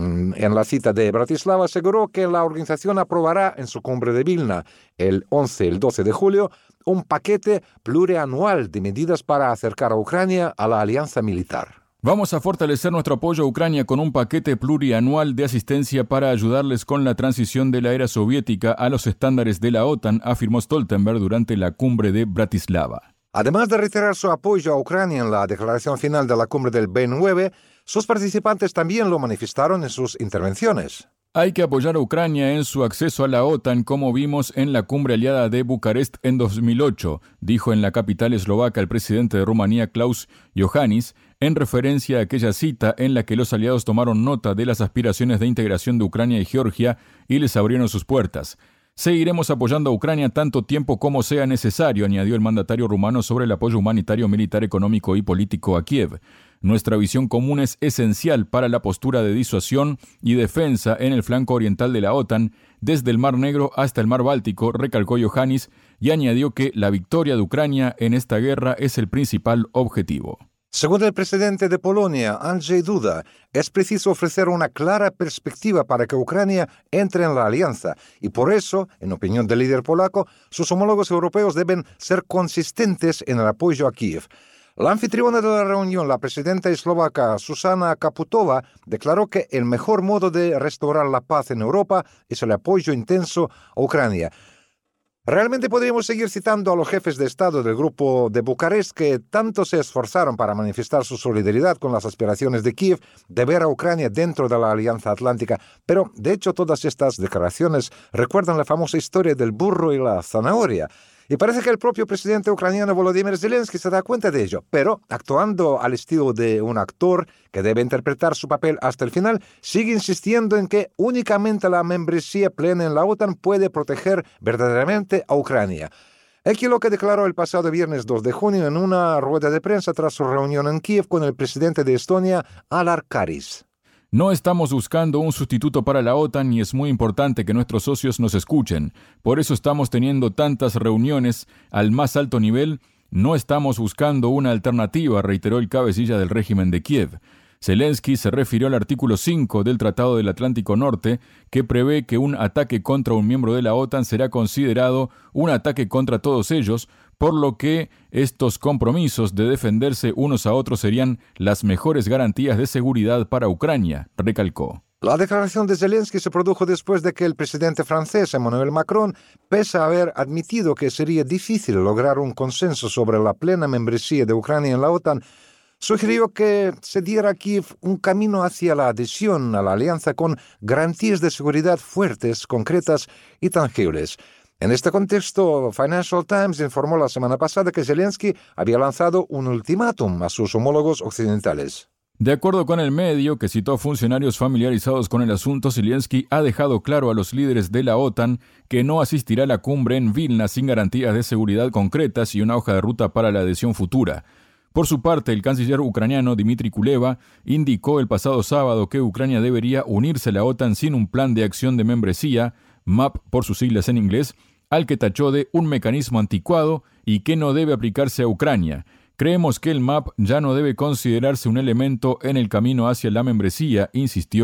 en la cita de Bratislava, aseguró que la organización aprobará en su cumbre de Vilna el 11 y el 12 de julio un paquete plurianual de medidas para acercar a Ucrania a la alianza militar. Vamos a fortalecer nuestro apoyo a Ucrania con un paquete plurianual de asistencia para ayudarles con la transición de la era soviética a los estándares de la OTAN, afirmó Stoltenberg durante la cumbre de Bratislava. Además de reiterar su apoyo a Ucrania en la declaración final de la cumbre del B9, sus participantes también lo manifestaron en sus intervenciones. Hay que apoyar a Ucrania en su acceso a la OTAN, como vimos en la cumbre aliada de Bucarest en 2008, dijo en la capital eslovaca el presidente de Rumanía, Klaus Iohannis, en referencia a aquella cita en la que los aliados tomaron nota de las aspiraciones de integración de Ucrania y Georgia y les abrieron sus puertas. Seguiremos apoyando a Ucrania tanto tiempo como sea necesario, añadió el mandatario rumano sobre el apoyo humanitario, militar, económico y político a Kiev. Nuestra visión común es esencial para la postura de disuasión y defensa en el flanco oriental de la OTAN, desde el Mar Negro hasta el Mar Báltico, recalcó Iohannis, y añadió que la victoria de Ucrania en esta guerra es el principal objetivo. Según el presidente de Polonia, Andrzej Duda, es preciso ofrecer una clara perspectiva para que Ucrania entre en la alianza y por eso, en opinión del líder polaco, sus homólogos europeos deben ser consistentes en el apoyo a Kiev. La anfitriona de la reunión, la presidenta eslovaca Zuzana Čaputová, declaró que el mejor modo de restaurar la paz en Europa es el apoyo intenso a Ucrania. Realmente podríamos seguir citando a los jefes de Estado del grupo de Bucarest que tanto se esforzaron para manifestar su solidaridad con las aspiraciones de Kiev de ver a Ucrania dentro de la Alianza Atlántica, pero de hecho todas estas declaraciones recuerdan la famosa historia del burro y la zanahoria. Y parece que el propio presidente ucraniano Volodymyr Zelensky se da cuenta de ello, pero actuando al estilo de un actor que debe interpretar su papel hasta el final, sigue insistiendo en que únicamente la membresía plena en la OTAN puede proteger verdaderamente a Ucrania. Aquí lo que declaró el pasado viernes 2 de junio en una rueda de prensa tras su reunión en Kiev con el presidente de Estonia, Alar Karis. No estamos buscando un sustituto para la OTAN y es muy importante que nuestros socios nos escuchen. Por eso estamos teniendo tantas reuniones al más alto nivel. No estamos buscando una alternativa, reiteró el cabecilla del régimen de Kiev. Zelensky se refirió al artículo 5 del Tratado del Atlántico Norte, que prevé que un ataque contra un miembro de la OTAN será considerado un ataque contra todos ellos, por lo que estos compromisos de defenderse unos a otros serían las mejores garantías de seguridad para Ucrania, recalcó. La declaración de Zelensky se produjo después de que el presidente francés Emmanuel Macron, pese a haber admitido que sería difícil lograr un consenso sobre la plena membresía de Ucrania en la OTAN, sugirió que se diera a Kiev un camino hacia la adhesión a la alianza con garantías de seguridad fuertes, concretas y tangibles. En este contexto, Financial Times informó la semana pasada que Zelensky había lanzado un ultimátum a sus homólogos occidentales. De acuerdo con el medio, que citó a funcionarios familiarizados con el asunto, Zelensky ha dejado claro a los líderes de la OTAN que no asistirá a la cumbre en Vilna sin garantías de seguridad concretas y una hoja de ruta para la adhesión futura. Por su parte, el canciller ucraniano Dmitry Kuleba indicó el pasado sábado que Ucrania debería unirse a la OTAN sin un plan de acción de membresía, MAP por sus siglas en inglés, al que tachó de un mecanismo anticuado y que no debe aplicarse a Ucrania. Creemos que el MAP ya no debe considerarse un elemento en el camino hacia la membresía, insistió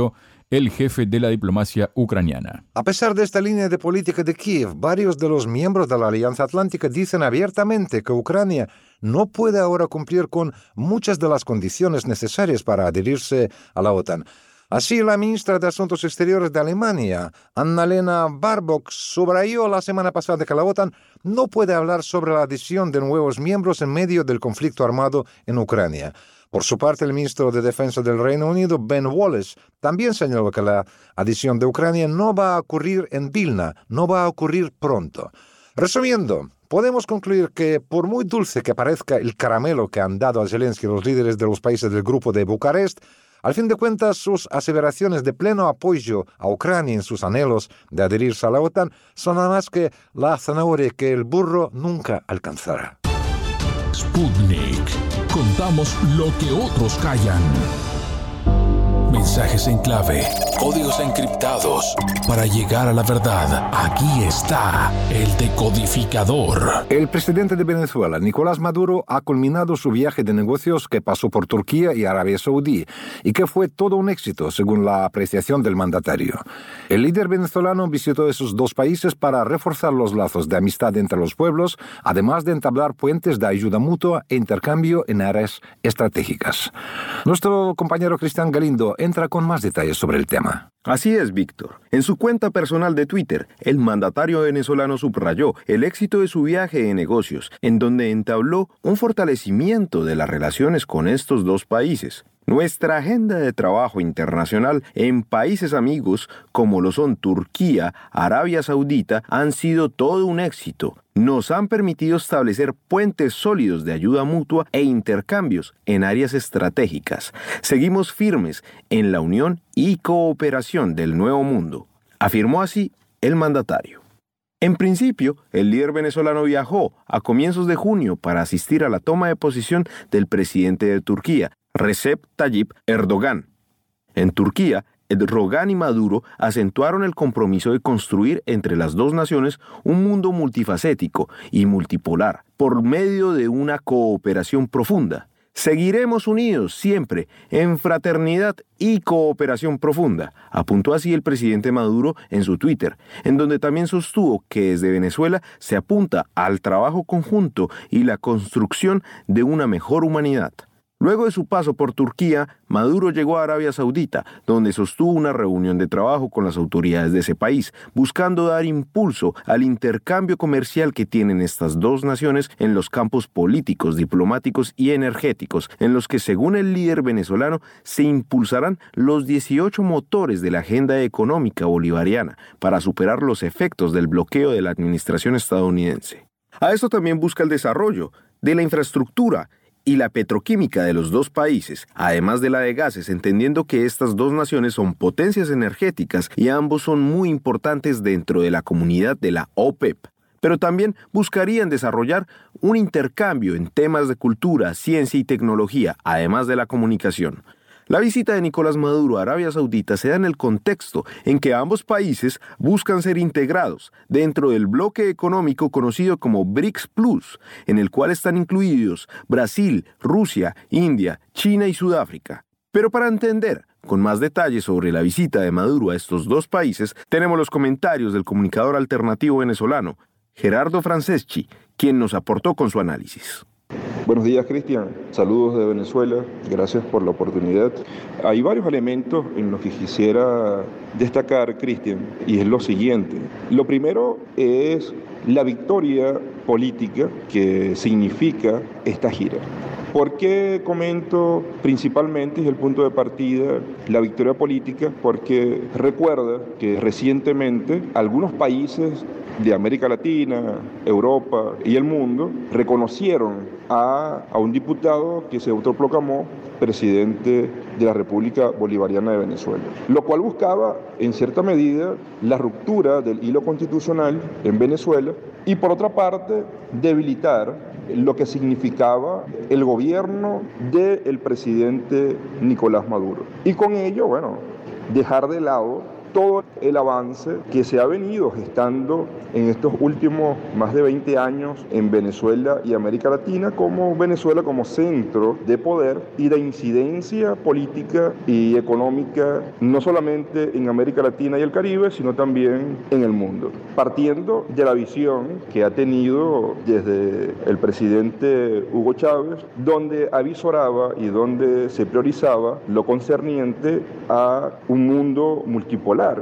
el jefe de la diplomacia ucraniana. A pesar de esta línea de política de Kiev, varios de los miembros de la Alianza Atlántica dicen abiertamente que Ucrania no puede ahora cumplir con muchas de las condiciones necesarias para adherirse a la OTAN. Así, la ministra de Asuntos Exteriores de Alemania, Annalena Baerbock, subrayó la semana pasada que la OTAN no puede hablar sobre la adhesión de nuevos miembros en medio del conflicto armado en Ucrania. Por su parte, el ministro de Defensa del Reino Unido, Ben Wallace, también señaló que la adhesión de Ucrania no va a ocurrir en Vilna, no va a ocurrir pronto. Resumiendo, podemos concluir que, por muy dulce que parezca el caramelo que han dado a Zelensky los líderes de los países del Grupo de Bucarest, al fin de cuentas, sus aseveraciones de pleno apoyo a Ucrania en sus anhelos de adherirse a la OTAN son nada más que la zanahoria que el burro nunca alcanzará. Sputnik. Contamos lo que otros callan. Mensajes en clave, códigos encriptados. Para llegar a la verdad, aquí está el decodificador. El presidente de Venezuela, Nicolás Maduro, ha culminado su viaje de negocios que pasó por Turquía y Arabia Saudí y que fue todo un éxito, según la apreciación del mandatario. El líder venezolano visitó esos dos países para reforzar los lazos de amistad entre los pueblos, además de entablar puentes de ayuda mutua e intercambio en áreas estratégicas. Nuestro compañero Cristian Galindo entra con más detalles sobre el tema. Así es, Víctor. En su cuenta personal de Twitter, el mandatario venezolano subrayó el éxito de su viaje de negocios, en donde entabló un fortalecimiento de las relaciones con estos dos países. Nuestra agenda de trabajo internacional en países amigos como lo son Turquía, Arabia Saudita, han sido todo un éxito. Nos han permitido establecer puentes sólidos de ayuda mutua e intercambios en áreas estratégicas. Seguimos firmes en la unión y cooperación del nuevo mundo, afirmó así el mandatario. En principio, el líder venezolano viajó a comienzos de junio para asistir a la toma de posesión del presidente de Turquía, Recep Tayyip Erdogan. En Turquía, Erdogan y Maduro acentuaron el compromiso de construir entre las dos naciones un mundo multifacético y multipolar por medio de una cooperación profunda. Seguiremos unidos siempre en fraternidad y cooperación profunda, apuntó así el presidente Maduro en su Twitter, en donde también sostuvo que desde Venezuela se apunta al trabajo conjunto y la construcción de una mejor humanidad. Luego de su paso por Turquía, Maduro llegó a Arabia Saudita, donde sostuvo una reunión de trabajo con las autoridades de ese país, buscando dar impulso al intercambio comercial que tienen estas dos naciones en los campos políticos, diplomáticos y energéticos, en los que, según el líder venezolano, se impulsarán los 18 motores de la agenda económica bolivariana para superar los efectos del bloqueo de la administración estadounidense. A esto también busca el desarrollo de la infraestructura y la petroquímica de los dos países, además de la de gases, entendiendo que estas dos naciones son potencias energéticas y ambos son muy importantes dentro de la comunidad de la OPEP. Pero también buscarían desarrollar un intercambio en temas de cultura, ciencia y tecnología, además de la comunicación. La visita de Nicolás Maduro a Arabia Saudita se da en el contexto en que ambos países buscan ser integrados dentro del bloque económico conocido como BRICS Plus, en el cual están incluidos Brasil, Rusia, India, China y Sudáfrica. Pero para entender con más detalles sobre la visita de Maduro a estos dos países, tenemos los comentarios del comunicador alternativo venezolano, Gerardo Franceschi, quien nos aportó con su análisis. Buenos días, Cristian. Saludos de Venezuela. Gracias por la oportunidad. Hay varios elementos en los que quisiera destacar, Cristian, y es lo siguiente. Lo primero es la victoria política que significa esta gira. ¿Por qué comento principalmente, es el punto de partida, la victoria política? Porque recuerda que recientemente algunos países de América Latina, Europa y el mundo reconocieron a un diputado que se autoproclamó presidente de la República Bolivariana de Venezuela, lo cual buscaba, en cierta medida, la ruptura del hilo constitucional en Venezuela y, por otra parte, debilitar lo que significaba el gobierno del presidente Nicolás Maduro. Y con ello, dejar de lado todo el avance que se ha venido gestando en estos últimos más de 20 años en Venezuela y América Latina, como Venezuela como centro de poder y de incidencia política y económica, no solamente en América Latina y el Caribe, sino también en el mundo. Partiendo de la visión que ha tenido desde el presidente Hugo Chávez, donde avisoraba y donde se priorizaba lo concerniente a un mundo multipolar,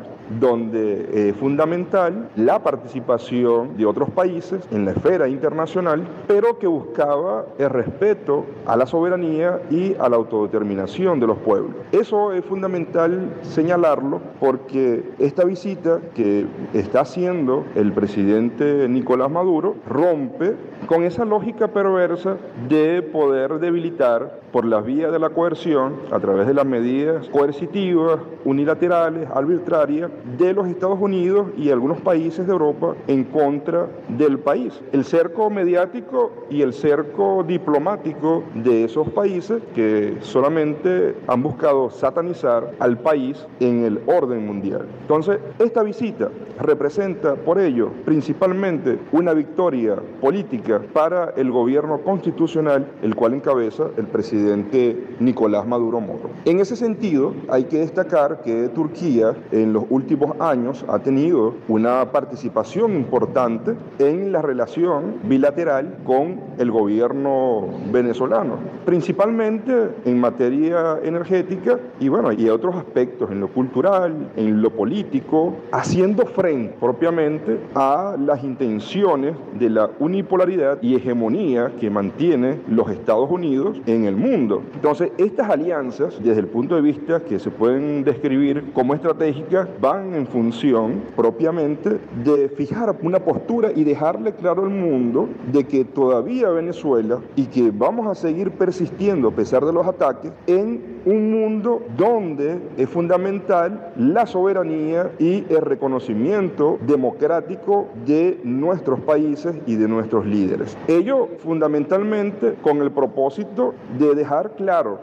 donde es fundamental la participación de otros países en la esfera internacional, pero que buscaba el respeto a la soberanía y a la autodeterminación de los pueblos. Eso es fundamental señalarlo porque esta visita que está haciendo el presidente Nicolás Maduro rompe con esa lógica perversa de poder debilitar por la vía de la coerción, a través de las medidas coercitivas, unilaterales, arbitrarias, de los Estados Unidos y algunos países de Europa en contra del país. El cerco mediático y el cerco diplomático de esos países que solamente han buscado satanizar al país en el orden mundial. Entonces, esta visita representa, por ello, principalmente una victoria política para el gobierno constitucional, el cual encabeza el presidente Nicolás Maduro Moro. En ese sentido, hay que destacar que Turquía en los últimos años ha tenido una participación importante en la relación bilateral con el gobierno venezolano, principalmente en materia energética y otros aspectos, en lo cultural, en lo político, haciendo frente propiamente a las intenciones de la unipolaridad y hegemonía que mantiene los Estados Unidos en el mundo. Entonces, estas alianzas, desde el punto de vista que se pueden describir como estratégicas, van en función propiamente de fijar una postura y dejarle claro al mundo de que todavía Venezuela y que vamos a seguir persistiendo a pesar de los ataques en un mundo donde es fundamental la soberanía y el reconocimiento democrático de nuestros países y de nuestros líderes. Ello fundamentalmente con el propósito de dejar claro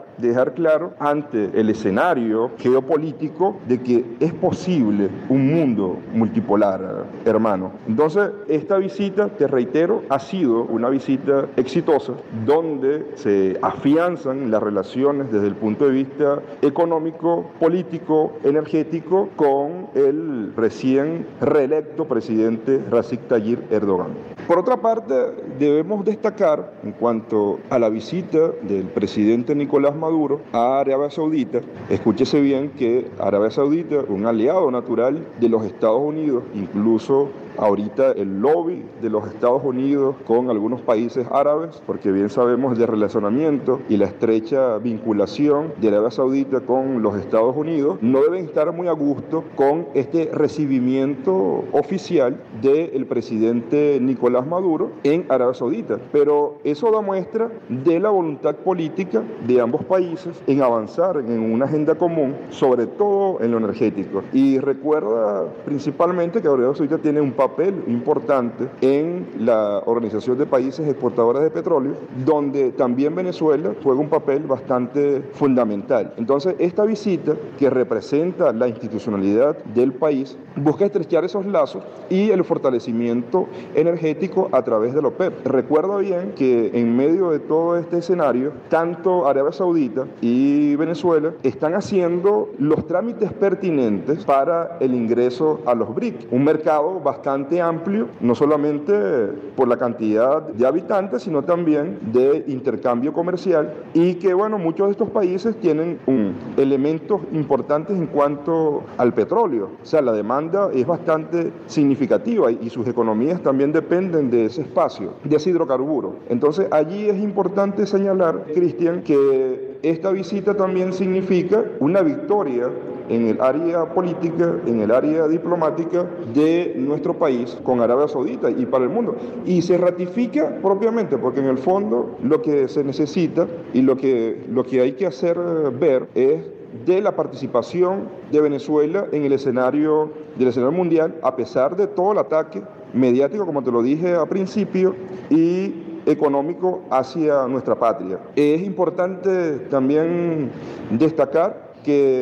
ante el escenario geopolítico de que es posible un mundo multipolar, hermano. Entonces, esta visita, te reitero, ha sido una visita exitosa donde se afianzan las relaciones desde el punto de vista económico, político, energético con el recién reelecto presidente Recep Tayyip Erdogan. Por otra parte, debemos destacar en cuanto a la visita del presidente Nicolás Maduro a Arabia Saudita, escúchese bien que Arabia Saudita, un aliado natural de los Estados Unidos, incluso ahorita el lobby de los Estados Unidos con algunos países árabes, porque bien sabemos del relacionamiento y la estrecha vinculación de Arabia Saudita con los Estados Unidos, no deben estar muy a gusto con este recibimiento oficial del presidente Nicolás Maduro en Arabia Saudita. Pero eso da muestra de la voluntad política de ambos países en avanzar en una agenda común, sobre todo en lo energético. Y recuerda principalmente que Arabia Saudita tiene un papel importante en la Organización de Países Exportadores de Petróleo, donde también Venezuela juega un papel bastante fundamental. Entonces, esta visita, que representa la institucionalidad del país, busca estrechar esos lazos y el fortalecimiento energético a través de la OPEP. Recuerda bien que en medio de todo este escenario, tanto Arabia Saudita y Venezuela están haciendo los trámites pertinentes para el ingreso a los BRIC, un mercado bastante amplio, no solamente por la cantidad de habitantes, sino también de intercambio comercial, y que muchos de estos países tienen elementos importantes en cuanto al petróleo. O sea, la demanda es bastante significativa y sus economías también dependen de ese espacio, de ese hidrocarburo. Entonces, allí es importante señalar, Cristian, que esta visita también significa una victoria en el área política, en el área diplomática de nuestro país con Arabia Saudita y para el mundo. Y se ratifica propiamente, porque en el fondo lo que se necesita y lo que hay que hacer ver es de la participación de Venezuela en el escenario mundial, a pesar de todo el ataque mediático, como te lo dije al principio, y económico hacia nuestra patria. Es importante también destacar que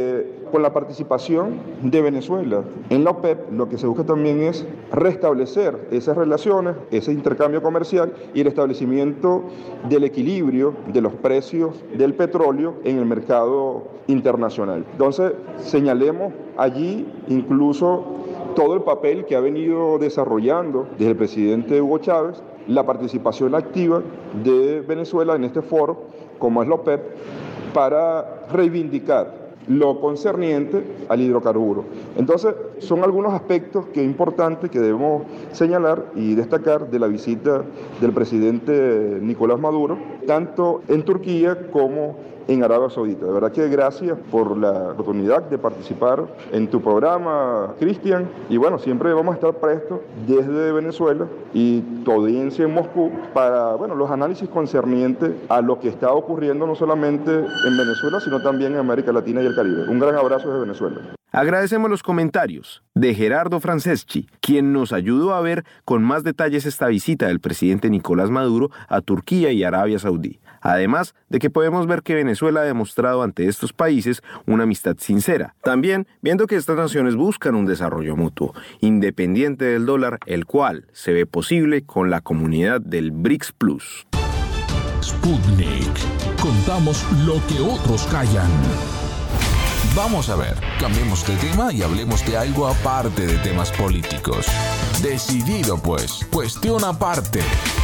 con la participación de Venezuela en la OPEP, lo que se busca también es restablecer esas relaciones, ese intercambio comercial y el establecimiento del equilibrio de los precios del petróleo en el mercado internacional. Entonces, señalemos allí incluso todo el papel que ha venido desarrollando desde el presidente Hugo Chávez, la participación activa de Venezuela en este foro, como es la OPEP, para reivindicar lo concerniente al hidrocarburo. Entonces, son algunos aspectos que es importante que debemos señalar y destacar de la visita del presidente Nicolás Maduro, tanto en Turquía como en Arabia Saudita. De verdad que gracias por la oportunidad de participar en tu programa, Cristian. Y bueno, siempre vamos a estar prestos desde Venezuela y tu audiencia en Moscú para los análisis concernientes a lo que está ocurriendo no solamente en Venezuela, sino también en América Latina y el Caribe. Un gran abrazo desde Venezuela. Agradecemos los comentarios de Gerardo Franceschi, quien nos ayudó a ver con más detalles esta visita del presidente Nicolás Maduro a Turquía y Arabia Saudí. Además de que podemos ver que Venezuela ha demostrado ante estos países una amistad sincera. También viendo que estas naciones buscan un desarrollo mutuo, independiente del dólar, el cual se ve posible con la comunidad del BRICS Plus. Sputnik. Contamos lo que otros callan. Vamos a ver, cambiemos de tema y hablemos de algo aparte de temas políticos. Decidido pues, cuestión aparte.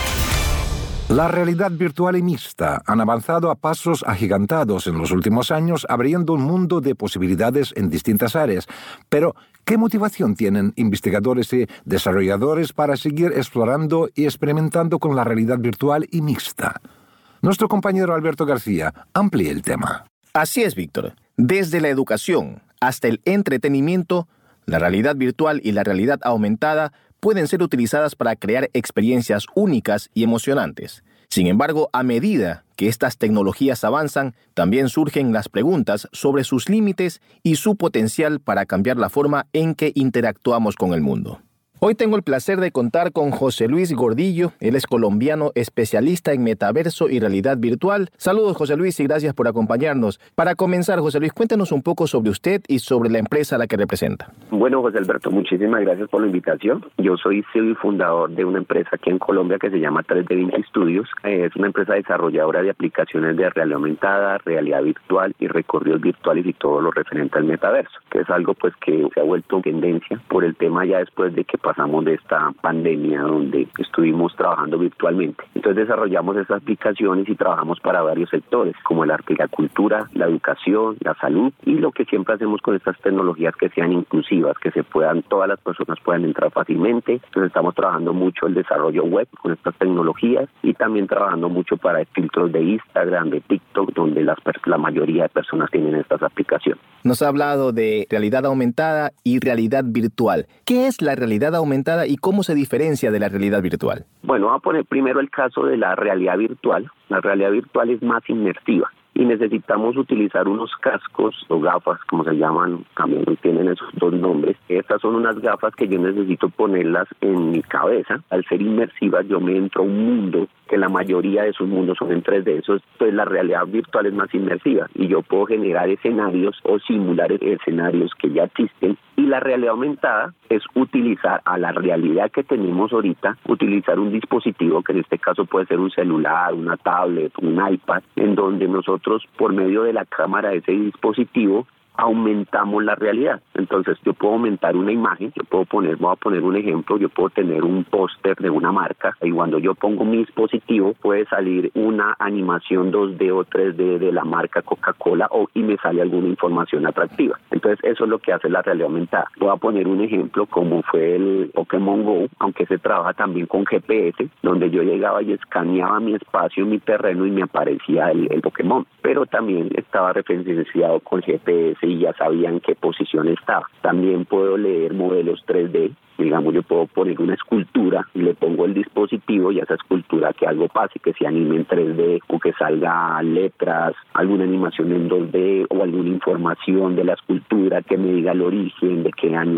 La realidad virtual y mixta han avanzado a pasos agigantados en los últimos años, abriendo un mundo de posibilidades en distintas áreas. Pero, ¿qué motivación tienen investigadores y desarrolladores para seguir explorando y experimentando con la realidad virtual y mixta? Nuestro compañero Alberto García amplía el tema. Así es, Víctor. Desde la educación hasta el entretenimiento, la realidad virtual y la realidad aumentada pueden ser utilizadas para crear experiencias únicas y emocionantes. Sin embargo, a medida que estas tecnologías avanzan, también surgen las preguntas sobre sus límites y su potencial para cambiar la forma en que interactuamos con el mundo. Hoy tengo el placer de contar con José Luis Gordillo. Él es colombiano, especialista en metaverso y realidad virtual. Saludos, José Luis, y gracias por acompañarnos. Para comenzar, José Luis, cuéntenos un poco sobre usted y sobre la empresa a la que representa. Bueno, José Alberto, muchísimas gracias por la invitación. Yo soy CEO y fundador de una empresa aquí en Colombia que se llama 3D20 Studios. Es una empresa desarrolladora de aplicaciones de realidad aumentada, realidad virtual y recorridos virtuales y todo lo referente al metaverso, que es algo pues que se ha vuelto tendencia por el tema ya después de que pasamos de esta pandemia donde estuvimos trabajando virtualmente. Entonces desarrollamos estas aplicaciones y trabajamos para varios sectores, como el arte y la cultura, la educación, la salud, y lo que siempre hacemos con estas tecnologías que sean inclusivas, que todas las personas puedan entrar fácilmente. Entonces estamos trabajando mucho el desarrollo web con estas tecnologías y también trabajando mucho para filtros de Instagram, de TikTok, donde la mayoría de personas tienen estas aplicaciones. Nos ha hablado de realidad aumentada y realidad virtual. ¿Qué es la realidad aumentada y cómo se diferencia de la realidad virtual? Bueno, voy a poner primero el caso de la realidad virtual. La realidad virtual es más inmersiva y necesitamos utilizar unos cascos o gafas, como se llaman, también tienen esos dos nombres. Estas son unas gafas que yo necesito ponerlas en mi cabeza. Al ser inmersivas, yo me entro a un mundo que la mayoría de esos mundos son en 3D. Pues la realidad virtual es más inmersiva y yo puedo generar escenarios o simular escenarios que ya existen. Y la realidad aumentada es utilizar a la realidad que tenemos ahorita, utilizar un dispositivo que en este caso puede ser un celular, una tablet, un iPad, en donde nosotros por medio de la cámara de ese dispositivo aumentamos la realidad. Entonces yo puedo aumentar una imagen, voy a poner un ejemplo, yo puedo tener un póster de una marca y cuando yo pongo mi dispositivo puede salir una animación 2D o 3D de la marca Coca-Cola y me sale alguna información atractiva. Entonces eso es lo que hace la realidad aumentada. Voy a poner un ejemplo como fue el Pokémon Go, aunque se trabaja también con GPS, donde yo llegaba y escaneaba mi espacio, mi terreno y me aparecía el Pokémon, pero también estaba referenciado con GPS y ya sabía en qué posición estaba. También puedo leer modelos 3D. Digamos, yo puedo poner una escultura y le pongo el dispositivo y a esa escultura que algo pase, que se anime en 3D o que salga letras, alguna animación en 2D o alguna información de la escultura que me diga el origen, de qué año es. Entonces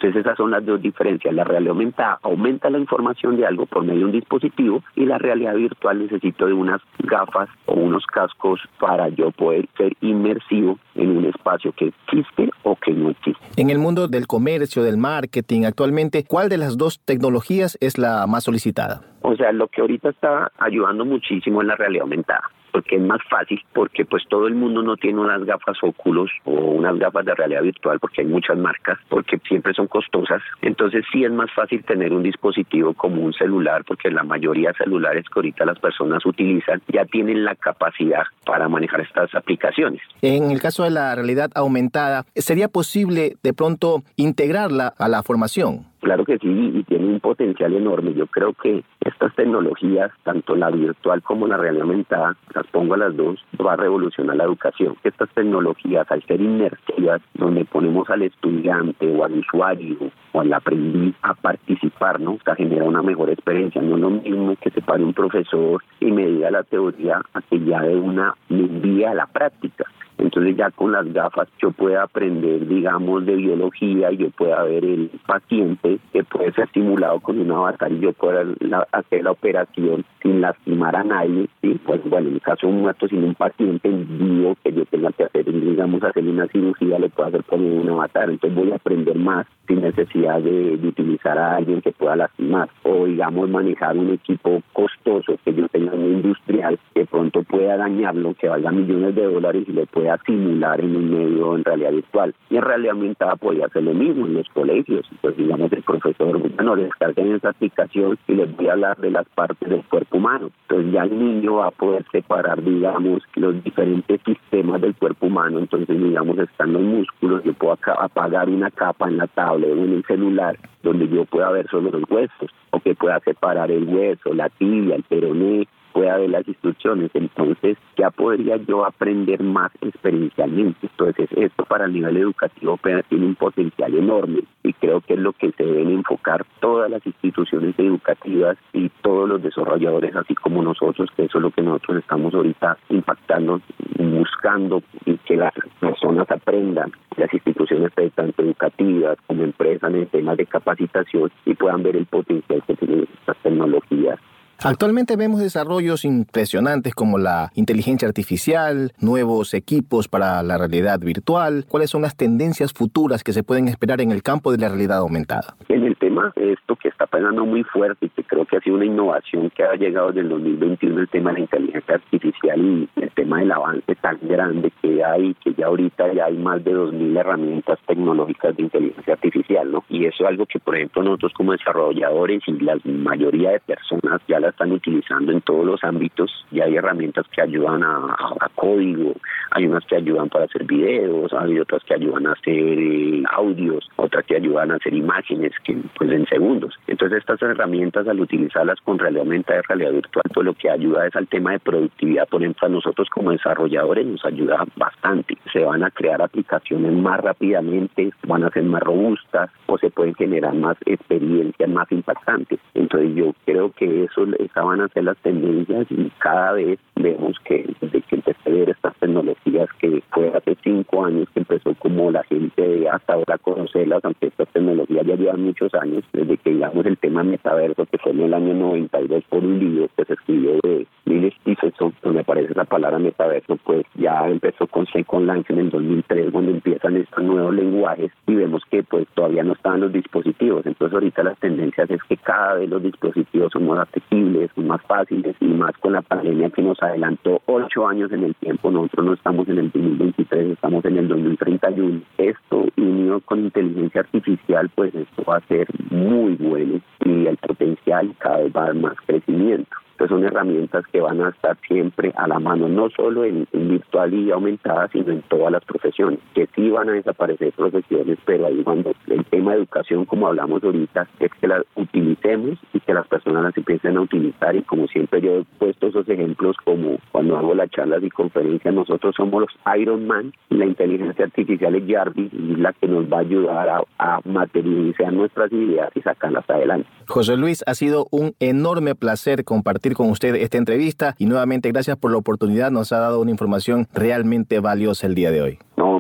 Entonces esas son las dos diferencias. La realidad aumentada aumenta la información de algo por medio de un dispositivo, y la realidad virtual necesito de unas gafas o unos cascos para yo poder ser inmersivo en un espacio que existe o que no existe. En el mundo del comercio, del marketing, actualmente, ¿cuál de las dos tecnologías es la más solicitada? O sea, lo que ahorita está ayudando muchísimo es la realidad aumentada, porque es más fácil, porque pues todo el mundo no tiene unas gafas Oculus o unas gafas de realidad virtual, porque hay muchas marcas, porque siempre son costosas. Entonces sí es más fácil tener un dispositivo como un celular, porque la mayoría de celulares que ahorita las personas utilizan ya tienen la capacidad para manejar estas aplicaciones. En el caso de la realidad aumentada, ¿sería posible de pronto integrarla a la formación? Claro que sí, y tiene un potencial enorme. Yo creo que estas tecnologías, tanto la virtual como la realidad aumentada, las pongo a las dos, va a revolucionar la educación. Estas tecnologías, al ser inmersivas, donde ponemos al estudiante o al usuario o al aprendiz a participar, ¿no? O sea, genera una mejor experiencia. No es lo mismo que se pare un profesor y me diga la teoría a que ya de una me envíe a la práctica. Entonces ya con las gafas yo puedo aprender, digamos, de biología, y yo pueda ver el paciente que puede ser simulado con un avatar, y yo pueda hacer la operación sin lastimar a nadie. Y pues bueno, en el caso de un muerto, sin un paciente en vivo que yo tenga que hacer, digamos, hacer una cirugía, le puedo hacer poner un avatar. Entonces voy a aprender más sin necesidad de utilizar a alguien que pueda lastimar. O digamos, manejar un equipo costoso que yo tenga un industrial que pronto pueda dañarlo, que valga millones de dólares, y lo pueda simular en un medio en realidad virtual. Y en realidad aumentada podría hacer lo mismo en los colegios. Pues digamos, el profesor, bueno, descarguen esa aplicación y les voy a hablar de las partes del cuerpo humano. Entonces ya el niño va a poder separar, digamos, los diferentes sistemas del cuerpo humano. Entonces, digamos, están los músculos, yo puedo apagar una capa en la tablet o en el celular donde yo pueda ver solo los huesos, o que pueda separar el hueso, la tibia, el peroné, pueda ver las instrucciones. Entonces ya podría yo aprender más experiencialmente. Entonces esto para el nivel educativo tiene un potencial enorme, y creo que es lo que se deben enfocar todas las instituciones educativas y todos los desarrolladores, así como nosotros, que eso es lo que nosotros estamos ahorita impactando, buscando, y que las personas aprendan, las instituciones tanto educativas como empresas, en temas de capacitación, y puedan ver el potencial que tienen estas tecnologías. Actualmente vemos desarrollos impresionantes como la inteligencia artificial, nuevos equipos para la realidad virtual. ¿Cuáles son las tendencias futuras que se pueden esperar en el campo de la realidad aumentada? En el tema, esto que está pegando muy fuerte, y que creo que ha sido una innovación que ha llegado desde el 2021, el tema de la inteligencia artificial y el tema del avance tan grande que hay, que ya ahorita ya hay más de 2.000 herramientas tecnológicas de inteligencia artificial, ¿no? Y eso es algo que, por ejemplo, nosotros como desarrolladores y la mayoría de personas ya la están utilizando en todos los ámbitos. Ya hay herramientas que ayudan a código, hay unas que ayudan para hacer videos, hay otras que ayudan a hacer audios, otras que ayudan a hacer imágenes que pues en segundos. Entonces estas herramientas, al utilizarlas con realidad aumentada y realidad virtual, pues lo que ayuda es al tema de productividad. Por ejemplo, a nosotros como desarrolladores nos ayuda bastante. Se van a crear aplicaciones más rápidamente, van a ser más robustas, o se pueden generar más experiencias más impactantes. Entonces yo creo que eso van a ser las tendencias, y cada vez vemos que desde que empecé a ver estas tecnologías, que fue hace 5 años que empezó como la gente hasta ahora a conocerlas, aunque estas tecnologías ya llevan muchos años, desde que digamos el tema metaverso, que fue en el año 92 por un libro que se escribió de Neil Stephenson, donde aparece la palabra metaverso, pues ya empezó con Second Life en el 2003, donde empiezan estos nuevos lenguajes, y vemos que pues todavía no estaban los dispositivos. Entonces ahorita las tendencias es que cada vez los dispositivos son más asequibles, son más fáciles, y más con la pandemia que nos adelantó 8 años en el tiempo. Nosotros no estamos en el 2023, estamos en el 2031. Esto unido con inteligencia artificial, pues esto va a ser muy bueno, y el potencial cada vez va a dar más crecimiento. Entonces son herramientas que van a estar siempre a la mano, no solo en virtual y aumentada, sino en todas las profesiones, que sí van a desaparecer profesiones, pero ahí cuando el tema de educación, como hablamos ahorita, es que las utilicemos y que las personas las empiecen a utilizar. Y como siempre yo he puesto esos ejemplos, como cuando hago las charlas y conferencias, nosotros somos los Iron Man, y la inteligencia artificial es Jarvis, y es la que nos va a ayudar a materializar nuestras ideas y sacarlas adelante. José Luis, ha sido un enorme placer compartir con usted esta entrevista, y nuevamente gracias por la oportunidad, nos ha dado una información realmente valiosa el día de hoy. No,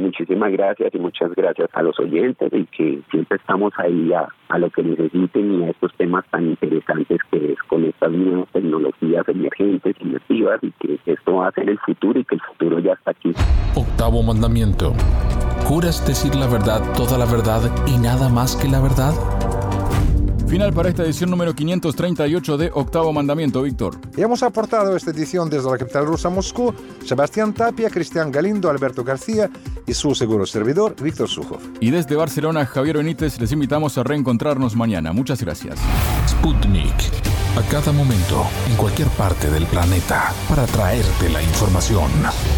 muchísimas gracias y muchas gracias a los oyentes y que siempre estamos ahí a lo que necesiten y a estos temas tan interesantes que es con estas nuevas tecnologías emergentes, innovativas y que esto va a ser el futuro y que el futuro ya está aquí. Octavo mandamiento. ¿Juras decir la verdad, toda la verdad y nada más que la verdad? Final para esta edición número 538 de Octavo Mandamiento, Víctor. Y hemos aportado esta edición desde la capital rusa, Moscú, Sebastián Tapia, Cristian Galindo, Alberto García y su seguro servidor, Víctor Sujoff. Y desde Barcelona, Javier Benítez, les invitamos a reencontrarnos mañana. Muchas gracias. Sputnik. A cada momento, en cualquier parte del planeta, para traerte la información.